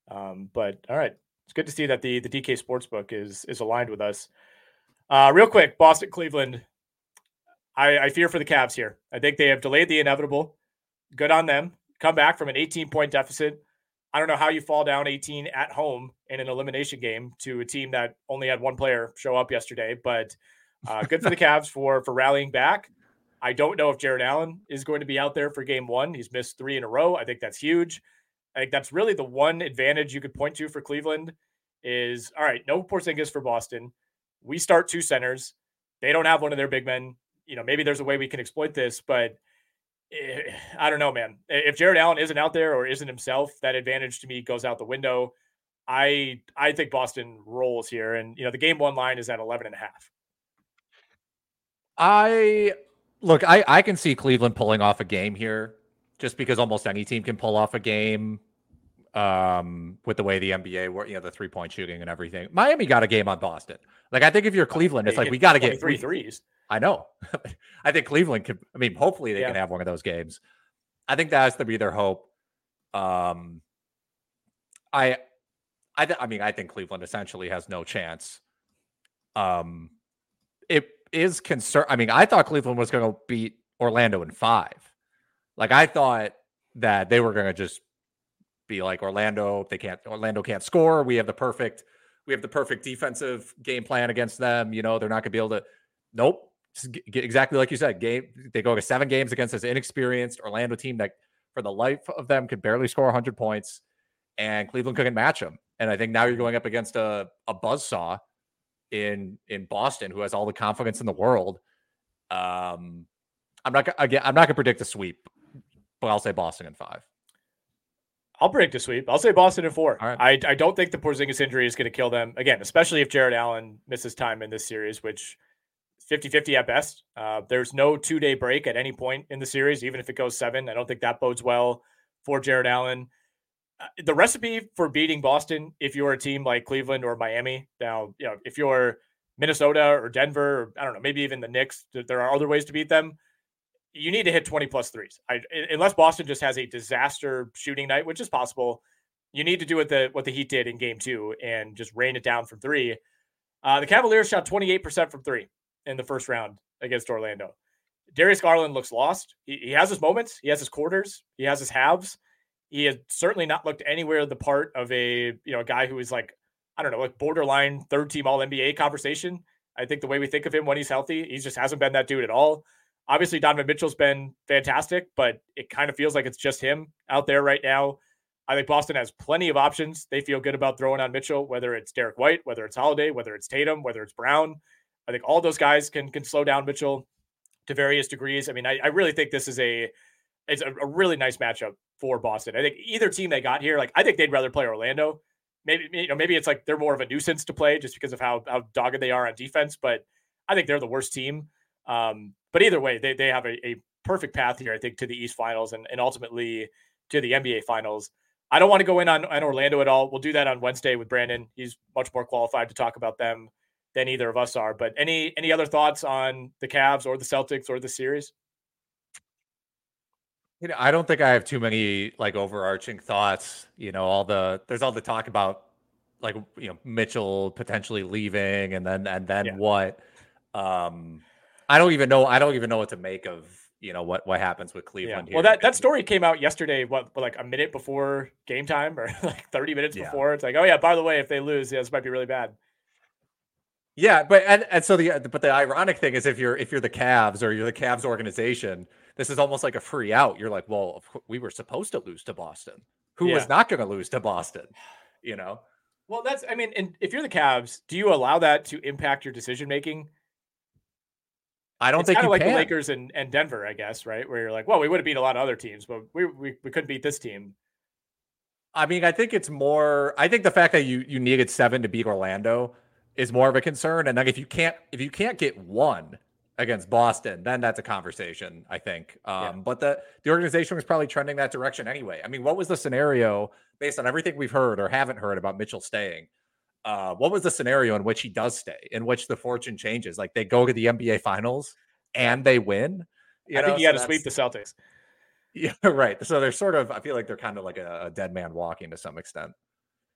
Speaker 2: Um, but all right, it's good to see that the the D K Sportsbook is is aligned with us. Uh, real quick, Boston, Cleveland. I, I fear for the Cavs here. I think they have delayed the inevitable. Good on them. Come back from an eighteen point deficit. I don't know how you fall down eighteen at home in an elimination game to a team that only had one player show up yesterday, but uh, good for the Cavs for for rallying back. I don't know if Jarrett Allen is going to be out there for game one. He's missed three in a row. I think that's huge. I think that's really the one advantage you could point to for Cleveland is, all right, no Porzingis for Boston. We start two centers. They don't have one of their big men. You know, maybe there's a way we can exploit this, but I don't know, man. If Jarrett Allen isn't out there or isn't himself, that advantage to me goes out the window. I I think Boston rolls here. And, you know, the game one line is at eleven and a half.
Speaker 3: I look, I, I can see Cleveland pulling off a game here just because almost any team can pull off a game um, with the way the N B A work, you know, the three point shooting and everything. Miami got a game on Boston. Like, I think if you're Cleveland, it's like, we got to get
Speaker 2: three threes.
Speaker 3: I know. I think Cleveland could, I mean, hopefully they yeah. can have one of those games. I think that has to be their hope. Um, I, I, th- I mean, I think Cleveland essentially has no chance. Um, it is concern. I mean, I thought Cleveland was going to beat Orlando in five. Like, I thought that they were going to just be like Orlando. They can't, Orlando can't score. We have the perfect, we have the perfect defensive game plan against them. You know, they're not going to be able to, nope. Get exactly like you said, game. They go to seven games against this inexperienced Orlando team that, for the life of them, could barely score one hundred points, and Cleveland couldn't match them. And I think now you're going up against a a buzzsaw in in Boston, who has all the confidence in the world. Um, I'm not again. I'm not going to predict a sweep, but I'll say Boston in five.
Speaker 2: I'll predict a sweep. I'll say Boston in four.
Speaker 3: All right.
Speaker 2: I I don't think the Porzingis injury is going to kill them again, especially if Jarrett Allen misses time in this series, which fifty-fifty at best. Uh, there's no two-day break at any point in the series, even if it goes seven. I don't think that bodes well for Jarrett Allen. Uh, the recipe for beating Boston, if you're a team like Cleveland or Miami, now, you know, if you're Minnesota or Denver, or I don't know, maybe even the Knicks, there are other ways to beat them. You need to hit twenty plus threes. I, unless Boston just has a disaster shooting night, which is possible, you need to do what the, what the Heat did in game two and just rain it down from three. Uh, the Cavaliers shot twenty-eight percent from three in the first round against Orlando. Darius Garland looks lost. He, he has his moments. He has his quarters. He has his halves. He has certainly not looked anywhere the part of a, you know, a guy who is like, I don't know, like borderline third team all N B A conversation. I think the way we think of him when he's healthy, he just hasn't been that dude at all. Obviously, Donovan Mitchell's been fantastic, but it kind of feels like it's just him out there right now. I think Boston has plenty of options. They feel good about throwing on Mitchell, whether it's Derek White, whether it's Holiday, whether it's Tatum, whether it's Brown. I think all those guys can can slow down Mitchell to various degrees. I mean, I, I really think this is a it's a, a really nice matchup for Boston. I think either team they got here, like I think they'd rather play Orlando. Maybe you know maybe it's like they're more of a nuisance to play just because of how how dogged they are on defense. But I think they're the worst team. Um, but either way, they they have a, a perfect path here, I think, to the East Finals and, and ultimately to the N B A Finals. I don't want to go in on, on Orlando at all. We'll do that on Wednesday with Brandon. He's much more qualified to talk about them than either of us are. But any any other thoughts on the Cavs or the Celtics or the series?
Speaker 3: You know, I don't think I have too many like overarching thoughts. You know, all the there's all the talk about like you know Mitchell potentially leaving and then and then yeah. what. Um, I don't even know. I don't even know what to make of you know what what happens with Cleveland.
Speaker 2: Yeah. Well, that, that story came out yesterday. What like a minute before game time or like thirty minutes yeah. before? It's like, oh yeah, by the way, if they lose, yeah, this might be really bad.
Speaker 3: Yeah, but and, and so the but the ironic thing is if you're if you're the Cavs or you're the Cavs organization, this is almost like a free out. You're like, well, we were supposed to lose to Boston. Who yeah. was not going to lose to Boston? You know.
Speaker 2: Well, that's I mean, and if you're the Cavs, do you allow that to impact your decision making?
Speaker 3: I don't
Speaker 2: it's
Speaker 3: think
Speaker 2: kind
Speaker 3: you
Speaker 2: of like
Speaker 3: can.
Speaker 2: the Lakers and, and Denver, I guess, right? Where you're like, well, we would have beat a lot of other teams, but we we we couldn't beat this team.
Speaker 3: I mean, I think it's more. I think the fact that you you needed seven to beat Orlando is more of a concern. And like if you can't if you can't get one against Boston, then that's a conversation, I think. Um, yeah. But the the organization was probably trending that direction anyway. I mean, what was the scenario based on everything we've heard or haven't heard about Mitchell staying? Uh, what was the scenario in which he does stay, in which the fortune changes? Like they go to the N B A Finals and they win.
Speaker 2: You I know? think you so got to sweep the Celtics.
Speaker 3: Yeah, right. So they're sort of. I feel like they're kind of like a, a dead man walking to some extent.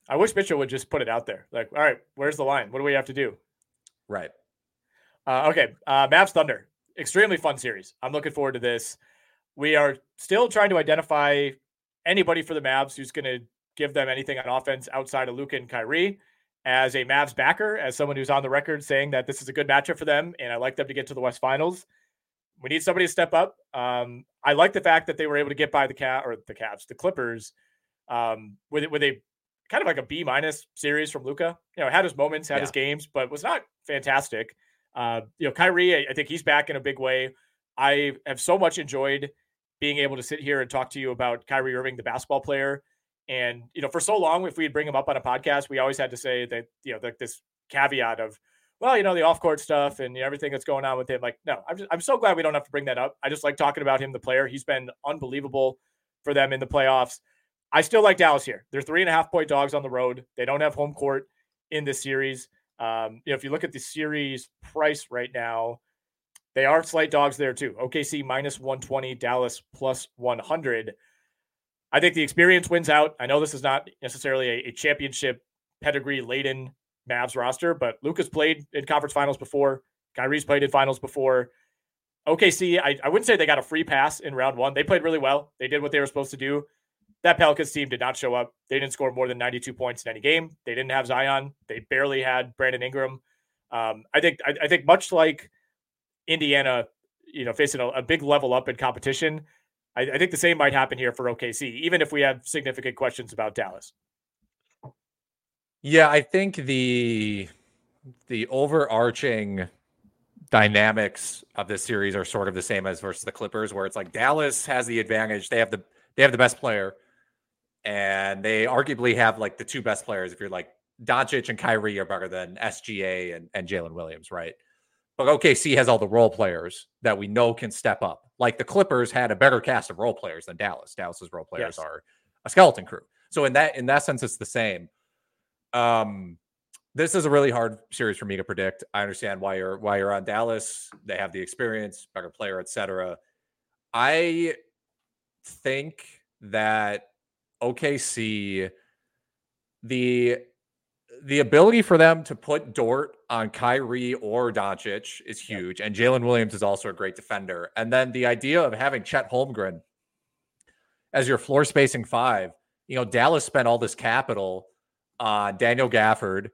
Speaker 2: I wish Mitchell would just put it out there. Like, all right, where's the line? What do we have to do?
Speaker 3: Right.
Speaker 2: Uh, okay. Uh, Mavs Thunder. Extremely fun series. I'm looking forward to this. We are still trying to identify anybody for the Mavs who's going to give them anything on offense outside of Luka and Kyrie. As a Mavs backer, as someone who's on the record saying that this is a good matchup for them, and I like them to get to the West Finals, we need somebody to step up. Um, I like the fact that they were able to get by the Cavs or the Cavs, the Clippers, um, with with a kind of like a B minus series from Luka. You know, had his moments, had yeah. his games, but was not fantastic. Uh, you know, Kyrie, I think he's back in a big way. I have so much enjoyed being able to sit here and talk to you about Kyrie Irving, the basketball player. And, you know, for so long, if we'd bring him up on a podcast, we always had to say that, you know, like this caveat of, well, you know, the off-court stuff and you know, everything that's going on with him. Like, no, I'm just, I'm so glad we don't have to bring that up. I just like talking about him, the player. He's been unbelievable for them in the playoffs. I still like Dallas here. They're three and a half point dogs on the road. They don't have home court in this series. Um, you know, if you look at the series price right now, they are slight dogs there too. O K C minus one twenty, Dallas plus one hundred. I think the experience wins out. I know this is not necessarily a, a championship pedigree laden Mavs roster, but Luka's played in conference finals before. Kyrie's played in finals before. O K C, I, I wouldn't say they got a free pass in round one. They played really well. They did what they were supposed to do. That Pelicans team did not show up. They didn't score more than ninety-two points in any game. They didn't have Zion. They barely had Brandon Ingram. Um, I think I, I think much like Indiana, you know, facing a, a big level up in competition, I, I think the same might happen here for O K C, even if we have significant questions about Dallas.
Speaker 3: Yeah, I think the the overarching dynamics of this series are sort of the same as versus the Clippers, where it's like Dallas has the advantage. They have the they have the best player, and they arguably have like the two best players. If you're like Doncic and Kyrie are better than S G A and, and Jalen Williams, right? But O K C has all the role players that we know can step up. Like the Clippers had a better cast of role players than Dallas. Dallas's role players yes. are a skeleton crew. So in that in that sense, it's the same. Um, this is a really hard series for me to predict. I understand why you're why you're on Dallas. They have the experience, better player, et cetera. I think that O K C, the the ability for them to put Dort on Kyrie or Doncic is huge. Yep. And Jalen Williams is also a great defender. And then the idea of having Chet Holmgren as your floor spacing five, you know, Dallas spent all this capital on Daniel Gafford.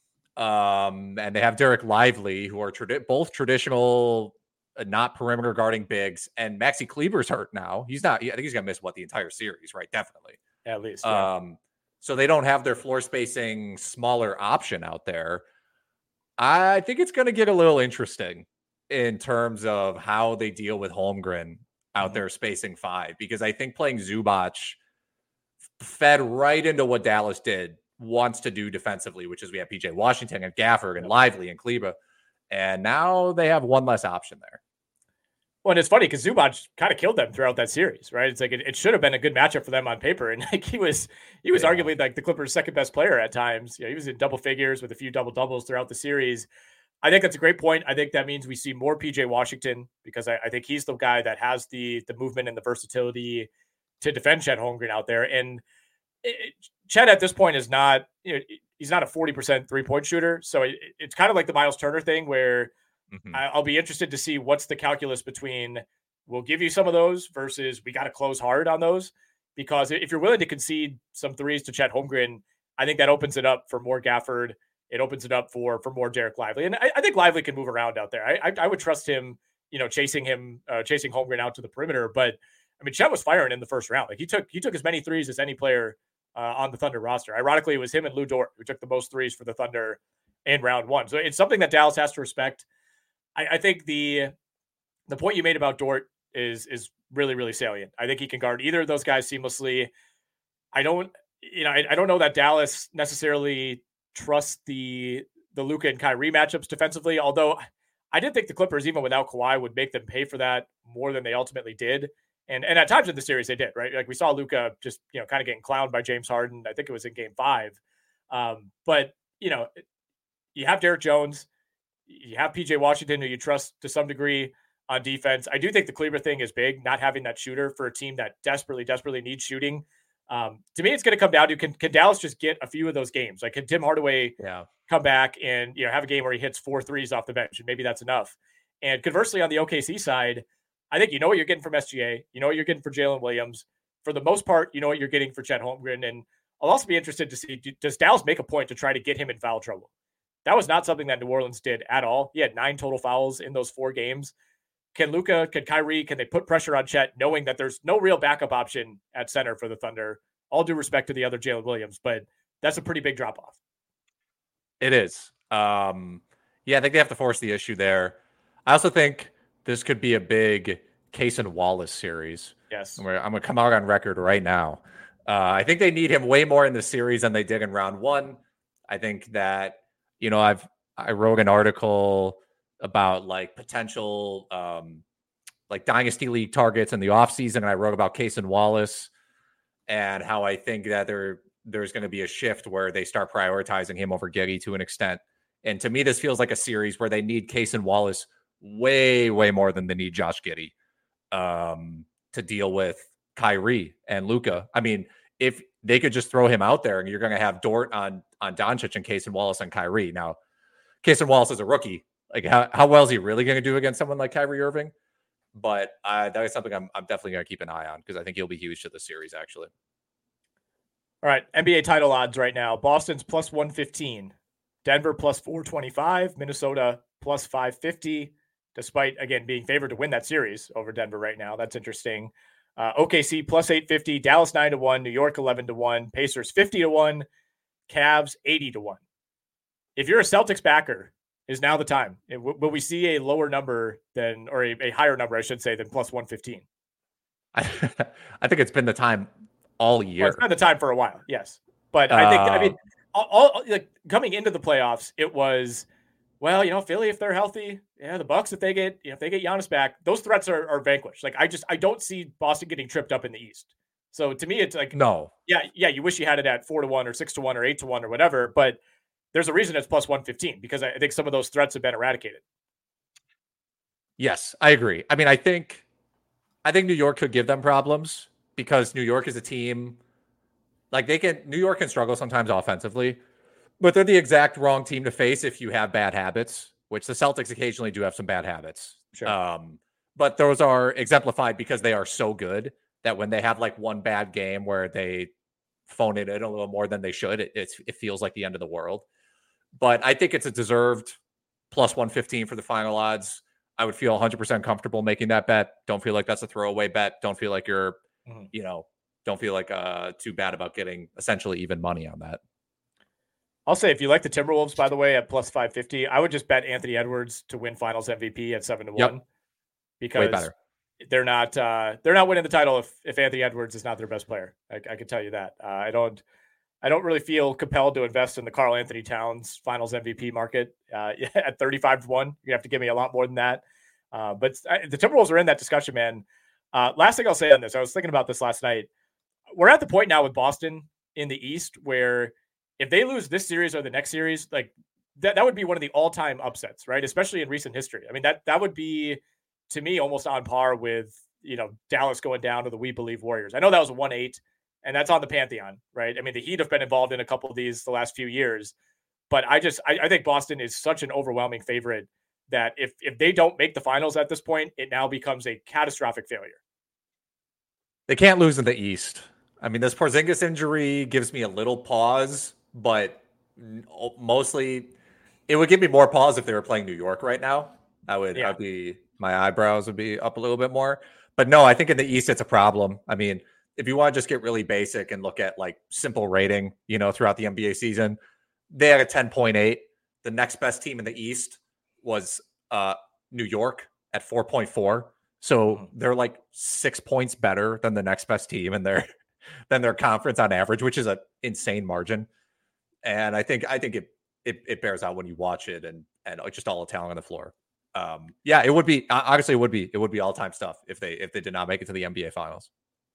Speaker 3: Um, and they have Derek Lively, who are tradi- both traditional, uh, not perimeter guarding bigs. And Maxi Kleber's hurt now. He's not, I think he's going to miss what the entire series, right? Definitely.
Speaker 2: At least. Yeah.
Speaker 3: Um, So they don't have their floor spacing smaller option out there. I think it's going to get a little interesting in terms of how they deal with Holmgren out mm-hmm. there spacing five, because I think playing Zubac fed right into what Dallas did wants to do defensively, which is we have P J Washington and Gafford and Lively and Kleber. And now they have one less option there.
Speaker 2: Well, and it's funny because Zubac kind of killed them throughout that series, right? It's like it, it should have been a good matchup for them on paper, and like he was, he was yeah. arguably like the Clippers' second best player at times. You know, he was in double figures with a few double doubles throughout the series. I think that's a great point. I think that means we see more P J Washington because I, I think he's the guy that has the the movement and the versatility to defend Chet Holmgren out there. And it, Chet at this point is not, you know, he's not a forty percent three point shooter, so it, it's kind of like the Miles Turner thing where. Mm-hmm. I'll be interested to see what's the calculus between we'll give you some of those versus we got to close hard on those, because if you're willing to concede some threes to Chet Holmgren, I think that opens it up for more Gafford. It opens it up for for more Derek Lively, and I, I think Lively can move around out there. I, I I would trust him, you know, chasing him, uh, chasing Holmgren out to the perimeter. But I mean, Chet was firing in the first round. Like he took he took as many threes as any player uh, on the Thunder roster. Ironically, it was him and Lou Dort who took the most threes for the Thunder in round one. So it's something that Dallas has to respect. I, I think the the point you made about Dort is is really, really salient. I think he can guard either of those guys seamlessly. I don't, you know, I, I don't know that Dallas necessarily trusts the the Luka and Kyrie matchups defensively, although I did think the Clippers, even without Kawhi, would make them pay for that more than they ultimately did. And and at times in the series they did, right? Like we saw Luka just, you know, kind of getting clowned by James Harden. I think it was in game five. Um, but, you know, you have Derek Jones. You have P J Washington, who you trust to some degree on defense. I do think the Kleber thing is big, not having that shooter for a team that desperately, desperately needs shooting. Um, to me, it's going to come down to, can, can Dallas just get a few of those games? Like, can Tim Hardaway
Speaker 3: yeah.
Speaker 2: come back and, you know, have a game where he hits four threes off the bench, and maybe that's enough. And conversely, on the O K C side, I think you know what you're getting from S G A. You know what you're getting for Jalen Williams. For the most part, you know what you're getting for Chet Holmgren. And I'll also be interested to see, does Dallas make a point to try to get him in foul trouble? That was not something that New Orleans did at all. He had nine total fouls in those four games. Can Luka, can Kyrie, can they put pressure on Chet, knowing that there's no real backup option at center for the Thunder? All due respect to the other Jalen Williams, but that's a pretty big drop off.
Speaker 3: It is. Um, yeah, I think they have to force the issue there. I also think this could be a big Case and Wallace series.
Speaker 2: Yes.
Speaker 3: I'm going to come out on record right now. Uh, I think they need him way more in the series than they did in round one. I think that, you know, I've, I wrote an article about like potential, um, like dynasty league targets in the offseason. And I wrote about Case and Wallace and how I think that there, there's going to be a shift where they start prioritizing him over Giddey to an extent. And to me, this feels like a series where they need Case and Wallace way, way more than they need Josh Giddey um, to deal with Kyrie and Luka. I mean, if they could just throw him out there and you're going to have Dort on, on Doncic and Case and Wallace on Kyrie. Now, Case and Wallace is a rookie. Like how, how well is he really going to do against someone like Kyrie Irving? But uh, that is something I'm, I'm definitely going to keep an eye on because I think he'll be huge to the series, actually.
Speaker 2: All right, N B A title odds right now. Boston's plus one fifteen. Denver plus four twenty-five. Minnesota plus five fifty, despite, again, being favored to win that series over Denver right now. That's interesting. Uh, O K C plus eight fifty. Dallas nine to one. New York eleven to one. Pacers fifty to one. Cavs eighty to one. If you're a Celtics backer, is now the time. It, will we see a lower number than, or a, a higher number, I should say, than plus one fifteen?
Speaker 3: I, I think it's been the time all year.
Speaker 2: Well, it's been the time for a while, yes. But I think, uh, I mean, all, all like coming into the playoffs, it was, well, you know, Philly, if they're healthy, yeah, the Bucks, if they get, you know, if they get Giannis back, those threats are, are vanquished. Like, I just, I don't see Boston getting tripped up in the East. So to me, it's like,
Speaker 3: no,
Speaker 2: yeah, yeah, you wish you had it at four to one or six to one or eight to one or whatever, but there's a reason it's plus one fifteen because I think some of those threats have been eradicated.
Speaker 3: Yes, I agree. I mean, I think, I think New York could give them problems because New York is a team, like they can, New York can struggle sometimes offensively, but they're the exact wrong team to face if you have bad habits, which the Celtics occasionally do have some bad habits.
Speaker 2: Sure.
Speaker 3: Um, but those are exemplified because they are so good that when they have like one bad game where they phone it in a little more than they should, it, it's, it feels like the end of the world. But I think it's a deserved plus one fifteen for the final odds. I would feel one hundred percent comfortable making that bet. Don't feel like that's a throwaway bet. Don't feel like you're, mm-hmm. you know, don't feel like uh, too bad about getting essentially even money on that.
Speaker 2: I'll say if you like the Timberwolves, by the way, at plus five fifty, I would just bet Anthony Edwards to win Finals M V P at seven to one.
Speaker 3: Yep.
Speaker 2: Because
Speaker 3: way better.
Speaker 2: they're not uh, they're not winning the title if, if Anthony Edwards is not their best player. I, I can tell you that. Uh, I don't. I don't really feel compelled to invest in the Karl Anthony Towns Finals M V P market uh, at thirty-five to one. You have to give me a lot more than that. Uh, but I, the Timberwolves are in that discussion, man. Uh, last thing I'll say on this, I was thinking about this last night. We're at the point now with Boston in the East where if they lose this series or the next series, like that, that would be one of the all-time upsets, right? Especially in recent history. I mean, that that would be, to me, almost on par with, you know, Dallas going down to the We Believe Warriors. I know that was a one eight. And that's on the Pantheon, right? I mean, the Heat have been involved in a couple of these the last few years, but I just I, I think Boston is such an overwhelming favorite that if if they don't make the finals at this point, it now becomes a catastrophic failure.
Speaker 3: They can't lose in the East. I mean, this Porzingis injury gives me a little pause, but mostly it would give me more pause if they were playing New York right now. I would, yeah. I'd be my eyebrows would be up a little bit more. But no, I think in the East it's a problem. I mean, if you want to just get really basic and look at like simple rating, you know, throughout the N B A season, they had a ten point eight. The next best team in the East was uh, New York at four point four. So they're like six points better than the next best team in their than their conference on average, which is an insane margin. And I think I think it it, it bears out when you watch it and and just all the talent on the floor. Um, yeah, it would be obviously it would be it would be all time stuff if they if they did not make it to the N B A Finals.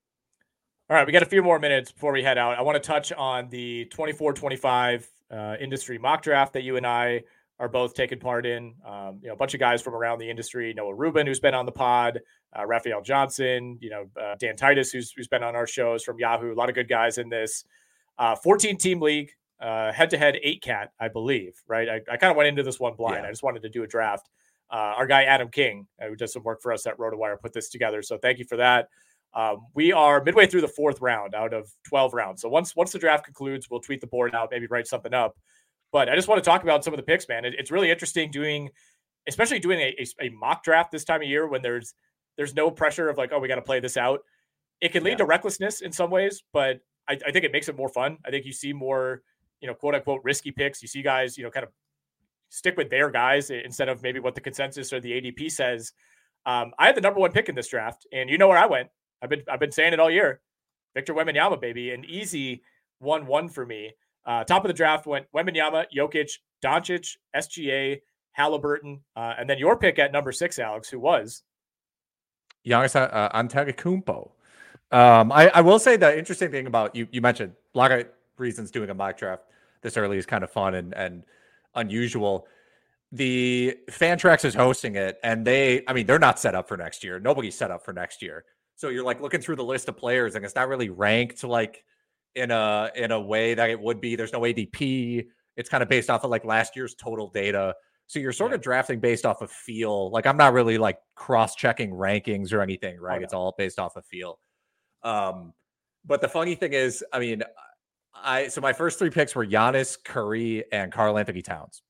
Speaker 2: All right, we got a few more minutes before we head out. I want to touch on the twenty-four twenty-five uh, industry mock draft that you and I are both taking part in. Uh, Um, you know, a bunch of guys from around the industry, Noah Rubin, who's been on the pod, uh, Raphael Johnson, you know, uh, Dan Titus, who's, who's been on our shows from Yahoo, a lot of good guys in this uh, fourteen team league, uh, head to head eight cat, I believe, right? I, I kind of went into this one blind. Yeah. I just wanted to do a draft. Uh, our guy, Adam King, who does some work for us at RotoWire, put this together. So thank you for that. Um, we are midway through the fourth round out of twelve rounds. So once, once the draft concludes, we'll tweet the board out, maybe write something up. But I just want to talk about some of the picks, man. It, it's really interesting doing, especially doing a, a, a mock draft this time of year when there's there's no pressure of like, oh, we got to play this out. It can lead yeah. to recklessness in some ways, but I, I think it makes it more fun. I think you see more, you know, quote unquote risky picks. You see guys, you know, kind of stick with their guys instead of maybe what the consensus or the A D P says. Um, I had the number one pick in this draft, and you know where I went. I've been I've been saying it all year. Victor Wembanyama, baby, an easy one one for me. Uh, top of the draft went Wembanyama, Jokic, Doncic, S G A, Halliburton, uh, and then your pick at number six, Alex, who was
Speaker 3: Giannis uh, Antetokounmpo. Um, I, I will say the interesting thing about you, you mentioned a lot of reasons doing a mock draft this early is kind of fun and, and unusual. The Fantrax is hosting it, and they, I mean, they're not set up for next year. Nobody's set up for next year. So you're like looking through the list of players, and it's not really ranked like in a in a way that it would be. There's no A D P. It's kind of based off of like last year's total data. So you're sort yeah. of drafting based off of feel. Like I'm not really like cross-checking rankings or anything, right? Oh, no. It's all based off of feel. Um, but the funny thing is, I mean, I so my first three picks were Giannis, Curry, and Karl-Anthony Towns.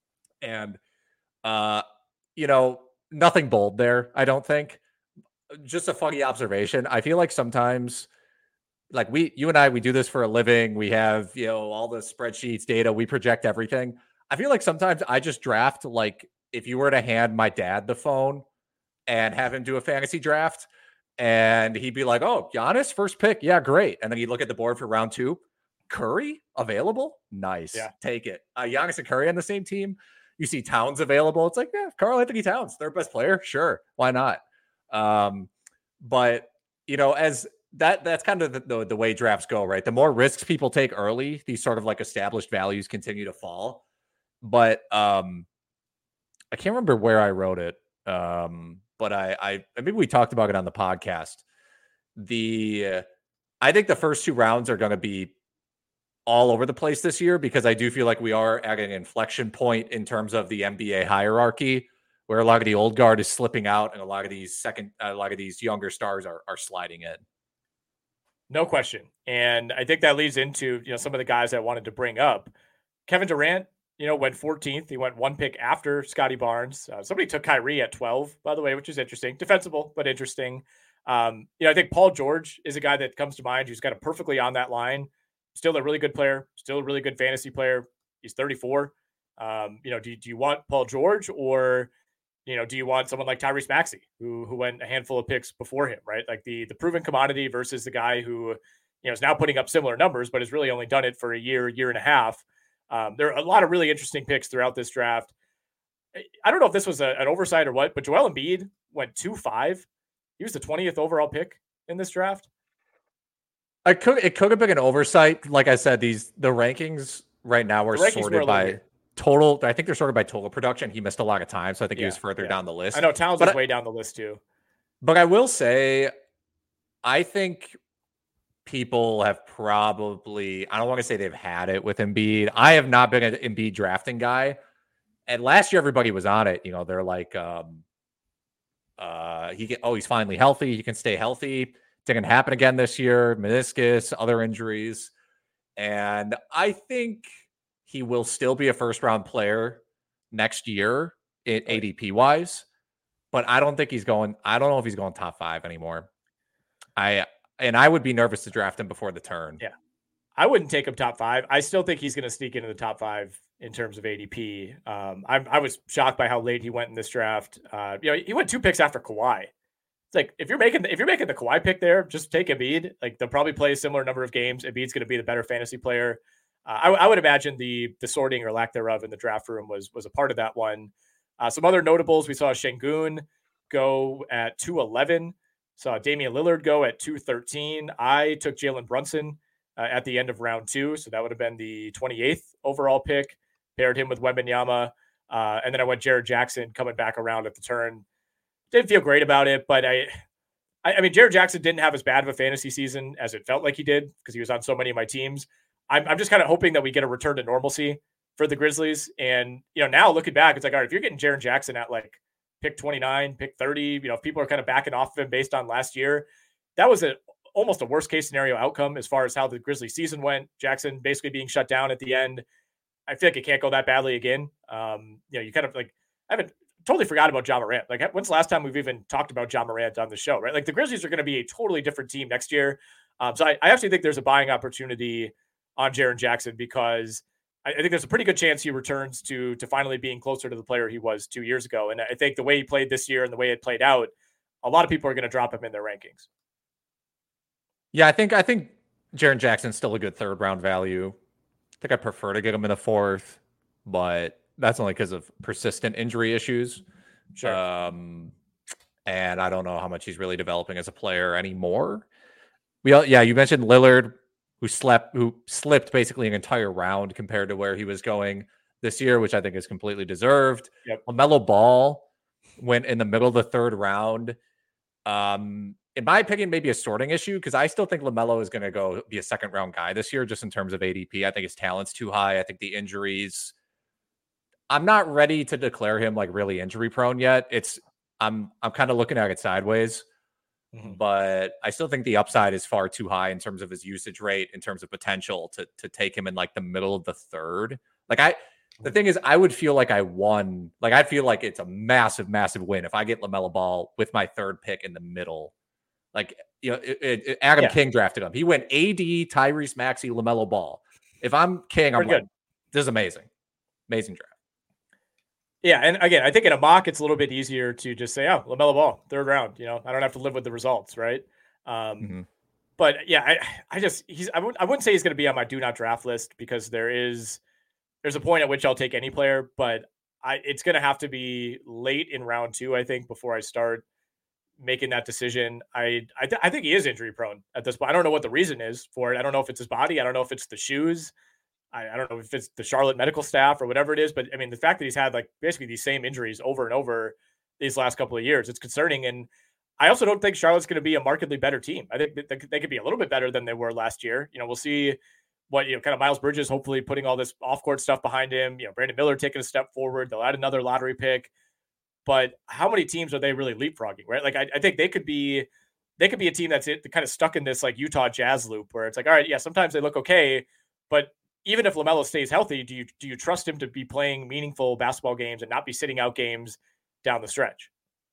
Speaker 3: And uh, you know, nothing bold there, I don't think. Just a funny observation. I feel like sometimes like we, you and I, we do this for a living. We have, you know, all the spreadsheets, data, we project everything. I feel like sometimes I just draft, like if you were to hand my dad the phone and have him do a fantasy draft and he'd be like, oh, Giannis, first pick. Yeah, great. And then he'd look at the board for round two. Curry available. Nice. Yeah. Take it. Uh, Giannis and Curry on the same team. You see Towns available. It's like, yeah, Karl-Anthony Towns, their best player. Sure. Why not? Um, but you know, as that, that's kind of the, the, the way drafts go, right? The more risks people take early, these sort of like established values continue to fall. But, um, I can't remember where I wrote it. Um, but I, I, maybe we talked about it on the podcast. The, uh, I think the first two rounds are going to be all over the place this year because I do feel like we are at an inflection point in terms of the N B A hierarchy, where a lot of the old guard is slipping out and a lot of these second, a lot of these younger stars are are sliding in.
Speaker 2: No question. And I think that leads into, you know, some of the guys I wanted to bring up. Kevin Durant, you know, went fourteenth. He went one pick after Scotty Barnes. Uh, somebody took Kyrie at twelve, by the way, which is interesting. Defensible, but interesting. Um, you know, I think Paul George is a guy that comes to mind who's kind of perfectly on that line. Still a really good player, still a really good fantasy player. He's thirty-four. Um, you know, do, do you want Paul George or, you know, do you want someone like Tyrese Maxey, who who went a handful of picks before him, right? Like the the proven commodity versus the guy who, you know, is now putting up similar numbers, but has really only done it for a year, year and a half. Um, there are a lot of really interesting picks throughout this draft. I don't know if this was a, an oversight or what, but Joel Embiid went two five. He was the twentieth overall pick in this draft.
Speaker 3: I could it could have been an oversight. Like I said, these the rankings right now are sorted by total. I think they're sorted by total production. He missed a lot of time, so I think yeah, he was further yeah. down the list.
Speaker 2: I know Towns was way down the list too.
Speaker 3: But I will say, I think people have probably, I don't want to say they've had it with Embiid. I have not been an Embiid drafting guy. And last year, everybody was on it. You know, they're like, um, uh, he get, oh, he's finally healthy. He can stay healthy. Didn't happen again this year. Meniscus, other injuries. And I think he will still be a first round player next year in A D P wise, but I don't think he's going, I don't know if he's going top five anymore. I, and I would be nervous to draft him before the turn.
Speaker 2: Yeah. I wouldn't take him top five. I still think he's going to sneak into the top five in terms of A D P. Um, I, I was shocked by how late he went in this draft. Uh, you know, he went two picks after Kawhi. It's like, if you're making, if you're making the Kawhi pick there, just take Embiid. Like, they'll probably play a similar number of games. Embiid's going to be the better fantasy player. Uh, I, I would imagine the the sorting or lack thereof in the draft room was was a part of that one. Uh, some other notables, we saw Şengün go at two eleven. Saw Damian Lillard go at two thirteen. I took Jalen Brunson uh, at the end of round two, so that would have been the twenty-eighth overall pick. Paired him with Wembanyama. Uh, and then I went Jared Jackson coming back around at the turn. Didn't feel great about it, but I, I, I mean, Jared Jackson didn't have as bad of a fantasy season as it felt like he did because he was on so many of my teams. I'm, I'm just kind of hoping that we get a return to normalcy for the Grizzlies. And, you know, now looking back, it's like, all right, if you're getting Jared Jackson at like pick twenty-nine, pick thirty, you know, if people are kind of backing off of him based on last year, that was a almost a worst case scenario outcome as far as how the Grizzlies season went. Jackson basically being shut down at the end. I feel like it can't go that badly again. Um, you know, you kind of like, I haven't totally forgot about Ja Morant. Like, when's the last time we've even talked about Ja Morant on the show, right? Like, the Grizzlies are going to be a totally different team next year. Um, so I, I actually think there's a buying opportunity on Jaren Jackson because I, I think there's a pretty good chance he returns to to finally being closer to the player he was two years ago. And I think the way he played this year and the way it played out, a lot of people are going to drop him in their rankings.
Speaker 3: Yeah, I think I think Jaren Jackson's still a good third round value. I think I prefer to get him in the fourth, but that's only because of persistent injury issues.
Speaker 2: Sure.
Speaker 3: Um, and I don't know how much he's really developing as a player anymore. We all, yeah, you mentioned Lillard, who slept, who slipped basically an entire round compared to where he was going this year, which I think is completely deserved.
Speaker 2: Yep.
Speaker 3: LaMelo Ball went in the middle of the third round. Um, in my opinion, maybe a sorting issue because I still think LaMelo is going to go be a second round guy this year, just in terms of A D P. I think his talent's too high. I think the injuries. I'm not ready to declare him like really injury prone yet. It's I'm I'm kind of looking at it sideways. Mm-hmm. But I still think the upside is far too high in terms of his usage rate, in terms of potential to to take him in like the middle of the third. Like I, the thing is, I would feel like I won. Like I'd feel like it's a massive, massive win if I get LaMelo Ball with my third pick in the middle. Like you know, it, it, Adam yeah. King drafted him. He went A D, Tyrese Maxey, LaMelo Ball. If I'm King, I'm Pretty like, good. This is amazing, amazing draft.
Speaker 2: Yeah, and again, I think in a mock, it's a little bit easier to just say, oh, LaMelo Ball, third round. You know, I don't have to live with the results, right? Um, mm-hmm. But yeah, I, I just he's I, w- I wouldn't say he's going to be on my do not draft list because there is there's a point at which I'll take any player, but I it's going to have to be late in round two, I think, before I start making that decision. I I, th- I think he is injury prone at this point. I don't know what the reason is for it. I don't know if it's his body. I don't know if it's the shoes. I, I don't know if it's the Charlotte medical staff or whatever it is, but I mean, the fact that he's had like basically these same injuries over and over these last couple of years, it's concerning. And I also don't think Charlotte's going to be a markedly better team. I think they, they could be a little bit better than they were last year. You know, we'll see what, you know, kind of Miles Bridges, hopefully putting all this off court stuff behind him, you know, Brandon Miller taking a step forward. They'll add another lottery pick, but how many teams are they really leapfrogging, right? Like, I, I think they could be, they could be a team that's it, kind of stuck in this like Utah Jazz loop where it's like, all right, yeah, sometimes they look okay, but even if LaMelo stays healthy, do you do you trust him to be playing meaningful basketball games and not be sitting out games down the stretch?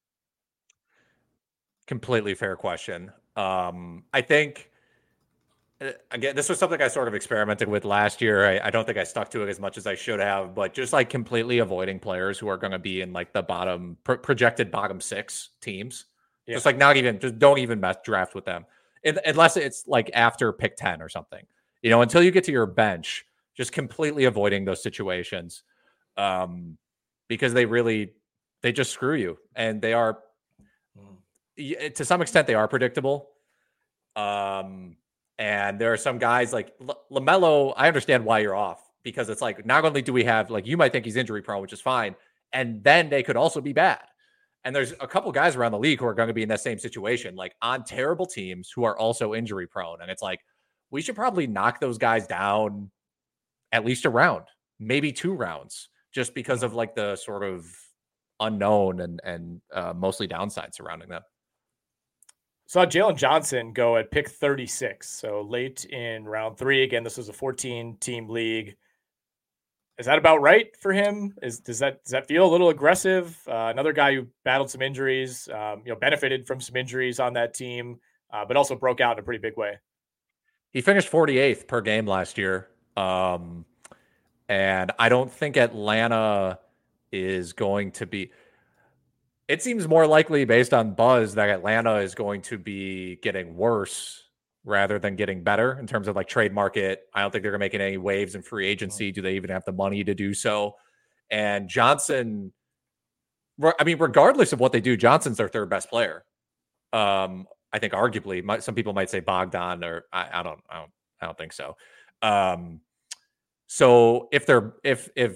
Speaker 3: Completely fair question. Um, I think, again, this was something I sort of experimented with last year. I, I don't think I stuck to it as much as I should have, but just like completely avoiding players who are going to be in like the bottom pro- projected bottom six teams. Yeah. Just like not even, just don't even mess, draft with them it, unless it's like after pick ten or something. You know, until you get to your bench, just completely avoiding those situations um, because they really, they just screw you. And they are, mm. to some extent, they are predictable. Um, and there are some guys like L- LaMelo, I understand why you're off because it's like, not only do we have, like, you might think he's injury prone, which is fine. And then they could also be bad. And there's a couple guys around the league who are going to be in that same situation, like on terrible teams who are also injury prone. And it's like, we should probably knock those guys down at least a round, maybe two rounds, just because of like the sort of unknown and and uh, mostly downside surrounding them.
Speaker 2: Saw Jalen Johnson go at pick thirty-six, so late in round three. Again, this was a fourteen-team league. Is that about right for him? Is does that does that feel a little aggressive? Uh, another guy who battled some injuries, um, you know, benefited from some injuries on that team, uh, but also broke out in a pretty big way.
Speaker 3: He finished forty-eighth per game last year. Um, and I don't think Atlanta is going to be, it seems more likely based on buzz that Atlanta is going to be getting worse rather than getting better in terms of like trade market. I don't think they're making any waves in free agency. Do they even have the money to do so? And Johnson, I mean, regardless of what they do, Johnson's their third best player. Um, I think arguably my, some people might say Bogdan or I, I don't, I don't, I don't think so. Um, so if they're, if, if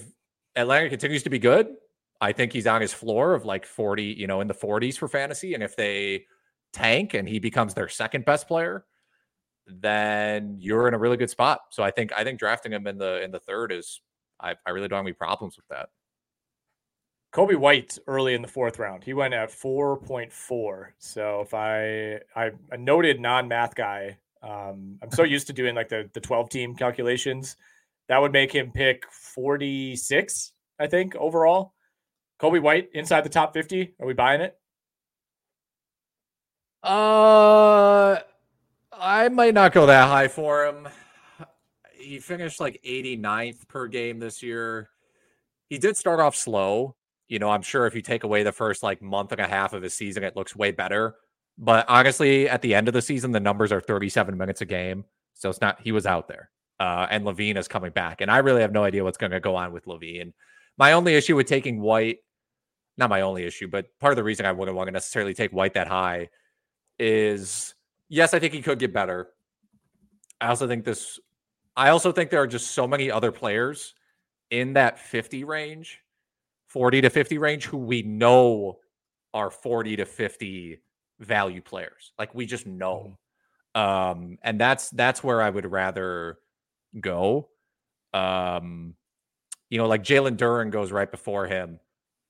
Speaker 3: Atlanta continues to be good. I think he's on his floor of like forty, you know, in the forties for fantasy. And if they tank and he becomes their second best player, then you're in a really good spot. So I think I think drafting him in the in the third is I, I really don't have any problems with that.
Speaker 2: Coby White early in the fourth round. He went at four point four. So if I I a noted non-math guy, um, I'm so used to doing like the the twelve team calculations. That would make him pick forty-six, I think, overall. Coby White inside the top fifty. Are we buying it?
Speaker 3: Uh I might not go that high for him. He finished like eighty-ninth per game this year. He did start off slow. You know, I'm sure if you take away the first like month and a half of his season, it looks way better. But honestly, at the end of the season, the numbers are thirty-seven minutes a game. So it's not, he was out there. Uh, and LaVine is coming back. And I really have no idea what's going to go on with LaVine. My only issue with taking White, not my only issue, but part of the reason I wouldn't want to necessarily take White that high is, yes, I think he could get better. I also think this, I also think there are just so many other players in that fifty range, forty to fifty range, who we know are forty to fifty value players. Like we just know. Um, and that's, that's where I would rather go. Um, you know, like Jalen Duren goes right before him.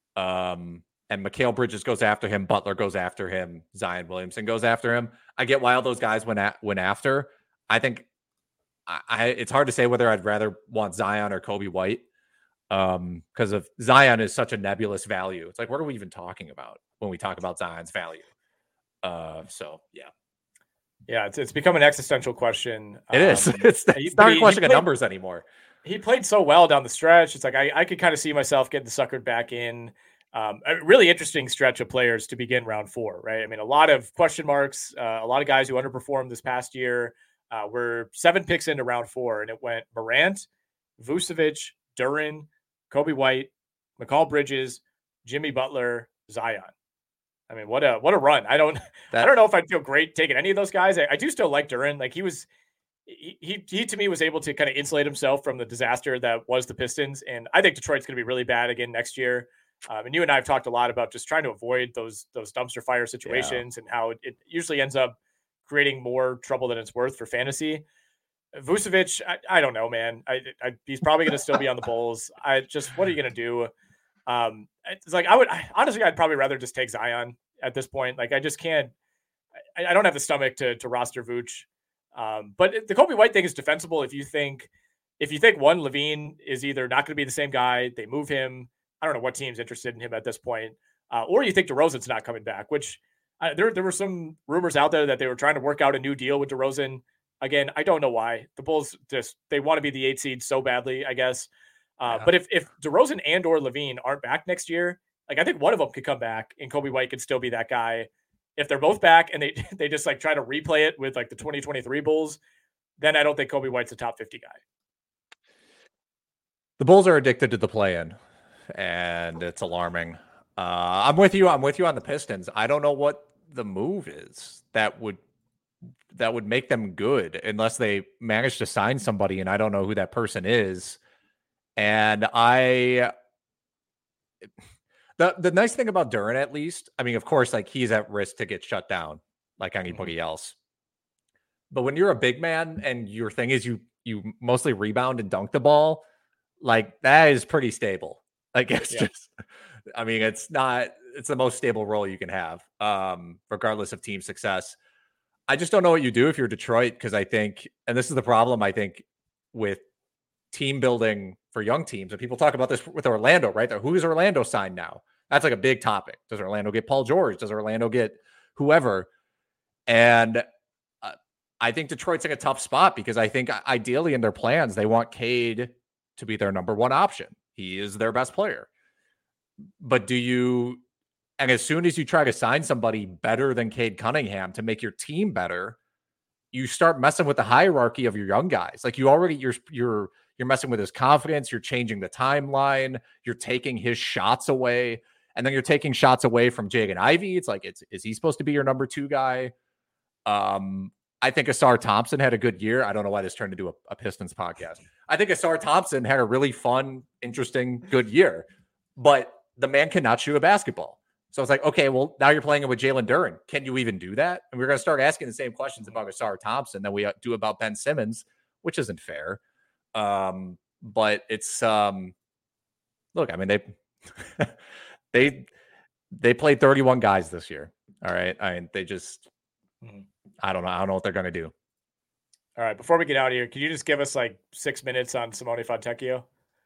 Speaker 3: Um, and Mikal Bridges goes after him. Butler goes after him. Zion Williamson goes after him. I get why all those guys went at, went after. I think I, I it's hard to say whether I'd rather want Zion or Coby White. Um, because of Zion is such a nebulous value. It's like, what are we even talking about when we talk about Zion's value? Uh, so yeah.
Speaker 2: Yeah, it's it's become an existential question.
Speaker 3: It um, is. It's, it's he, not a question of numbers anymore.
Speaker 2: He played so well down the stretch. It's like I, I could kind of see myself getting suckered back in. Um, a really interesting stretch of players to begin round four, right? I mean, a lot of question marks, uh, a lot of guys who underperformed this past year. Uh, we're seven picks into round four, and it went Morant, Vucevic, Duren, Coby White, Mikal Bridges, Jimmy Butler, Zion. I mean, what a what a run! I don't that, I don't know if I'd feel great taking any of those guys. I, I do still like Duren. Like he was, he, he he to me was able to kind of insulate himself from the disaster that was the Pistons, and I think Detroit's going to be really bad again next year. Um, and you and I have talked a lot about just trying to avoid those those dumpster fire situations yeah. and how it, it usually ends up creating more trouble than it's worth for fantasy. Vucevic, I, I don't know, man. I, I he's probably going to still be on the Bulls. I just, what are you going to do? Um, it's like I would I, honestly, I'd probably rather just take Zion at this point. Like I just can't. I, I don't have the stomach to to roster Vooch. Um, but the Coby White thing is defensible if you think if you think one LaVine is either not going to be the same guy, they move him. I don't know what team's interested in him at this point, uh, or you think DeRozan's not coming back. Which uh, there there were some rumors out there that they were trying to work out a new deal with DeRozan. Again, I don't know why. The Bulls just they want to be the eight seed so badly, I guess. Uh, yeah. But if if DeRozan and or LaVine aren't back next year, like I think one of them could come back and Coby White could still be that guy. If they're both back and they they just like try to replay it with like the twenty twenty-three Bulls, then I don't think Coby White's a top fifty guy.
Speaker 3: The Bulls are addicted to the play-in, and it's alarming. Uh, I'm with you. I'm with you on the Pistons. I don't know what the move is that would that would make them good unless they manage to sign somebody, and I don't know who that person is. And I, the the nice thing about Duren, at least, I mean, of course, like he's at risk to get shut down like anybody mm-hmm. else. But when you're a big man and your thing is you you mostly rebound and dunk the ball, like that is pretty stable. Like it's yeah. just, I mean, it's not, it's the most stable role you can have, um, regardless of team success. I just don't know what you do if you're Detroit, because I think, and this is the problem, I think, with team building for young teams, and people talk about this with Orlando, right? Who is Orlando signed now? That's like a big topic. Does Orlando get Paul George? Does Orlando get whoever? And uh, I think Detroit's in a tough spot because I think ideally in their plans, they want Cade to be their number one option. He is their best player. But do you, and as soon as you try to sign somebody better than Cade Cunningham to make your team better, you start messing with the hierarchy of your young guys. Like you already, you're, you're, you're messing with his confidence. You're changing the timeline. You're taking his shots away. And then you're taking shots away from Jaden Ivey. It's like, it's, is he supposed to be your number two guy? Um, I think Asar Thompson had a good year. I don't know why this turned into a, a Pistons podcast. I think Asar Thompson had a really fun, interesting, good year, but the man cannot shoot a basketball. So it's like, okay, well, now you're playing it with Jalen Duren. Can you even do that? And we're going to start asking the same questions about Asar Thompson that we do about Ben Simmons, which isn't fair. Um, but it's, um, look, I mean, they, they, they played thirty-one guys this year. All right. I mean, they just, mm-hmm. I don't know. I don't know what they're going to do.
Speaker 2: All right. Before we get out of here, can you just give us like six minutes on Simone Fontecchio?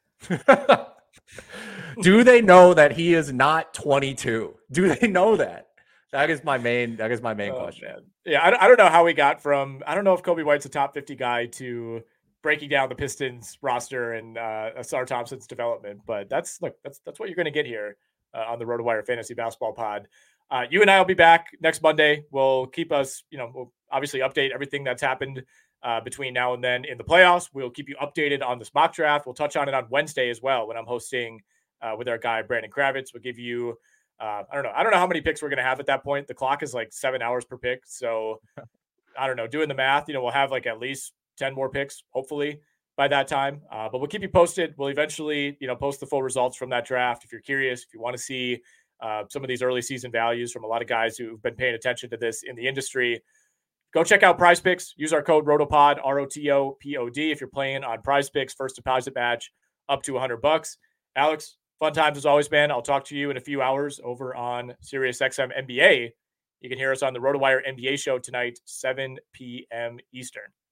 Speaker 3: Do they know that he is not twenty-two? Do they know that? That is my main, that is my main oh, question.
Speaker 2: Man. Yeah. I, I don't know how we got from, I don't know if Kobe White's a top fifty guy to breaking down the Pistons roster and uh, Asar Thompson's development, but that's look, that's, that's what you're going to get here uh, on the RotoWire Fantasy Basketball Pod. Uh, you and I will be back next Monday. We'll keep us, you know, we'll obviously update everything that's happened uh, between now and then in the playoffs. We'll keep you updated on this mock draft. We'll touch on it on Wednesday as well when I'm hosting uh, with our guy, Brandon Kravitz. We'll give you, uh, I don't know. I don't know how many picks we're going to have at that point. The clock is like seven hours per pick. So I don't know, doing the math, you know, we'll have like at least ten more picks, hopefully by that time. Uh, but we'll keep you posted. We'll eventually, you know, post the full results from that draft. If you're curious, if you want to see Uh, some of these early season values from a lot of guys who've been paying attention to this in the industry, go check out Prize Picks. Use our code ROTOPOD, R O T O P O D, if you're playing on Prize Picks. First deposit match up to one hundred bucks. Alex, fun times as always, man. I'll talk to you in a few hours over on SiriusXM N B A. You can hear us on the RotoWire N B A show tonight, seven p.m. Eastern.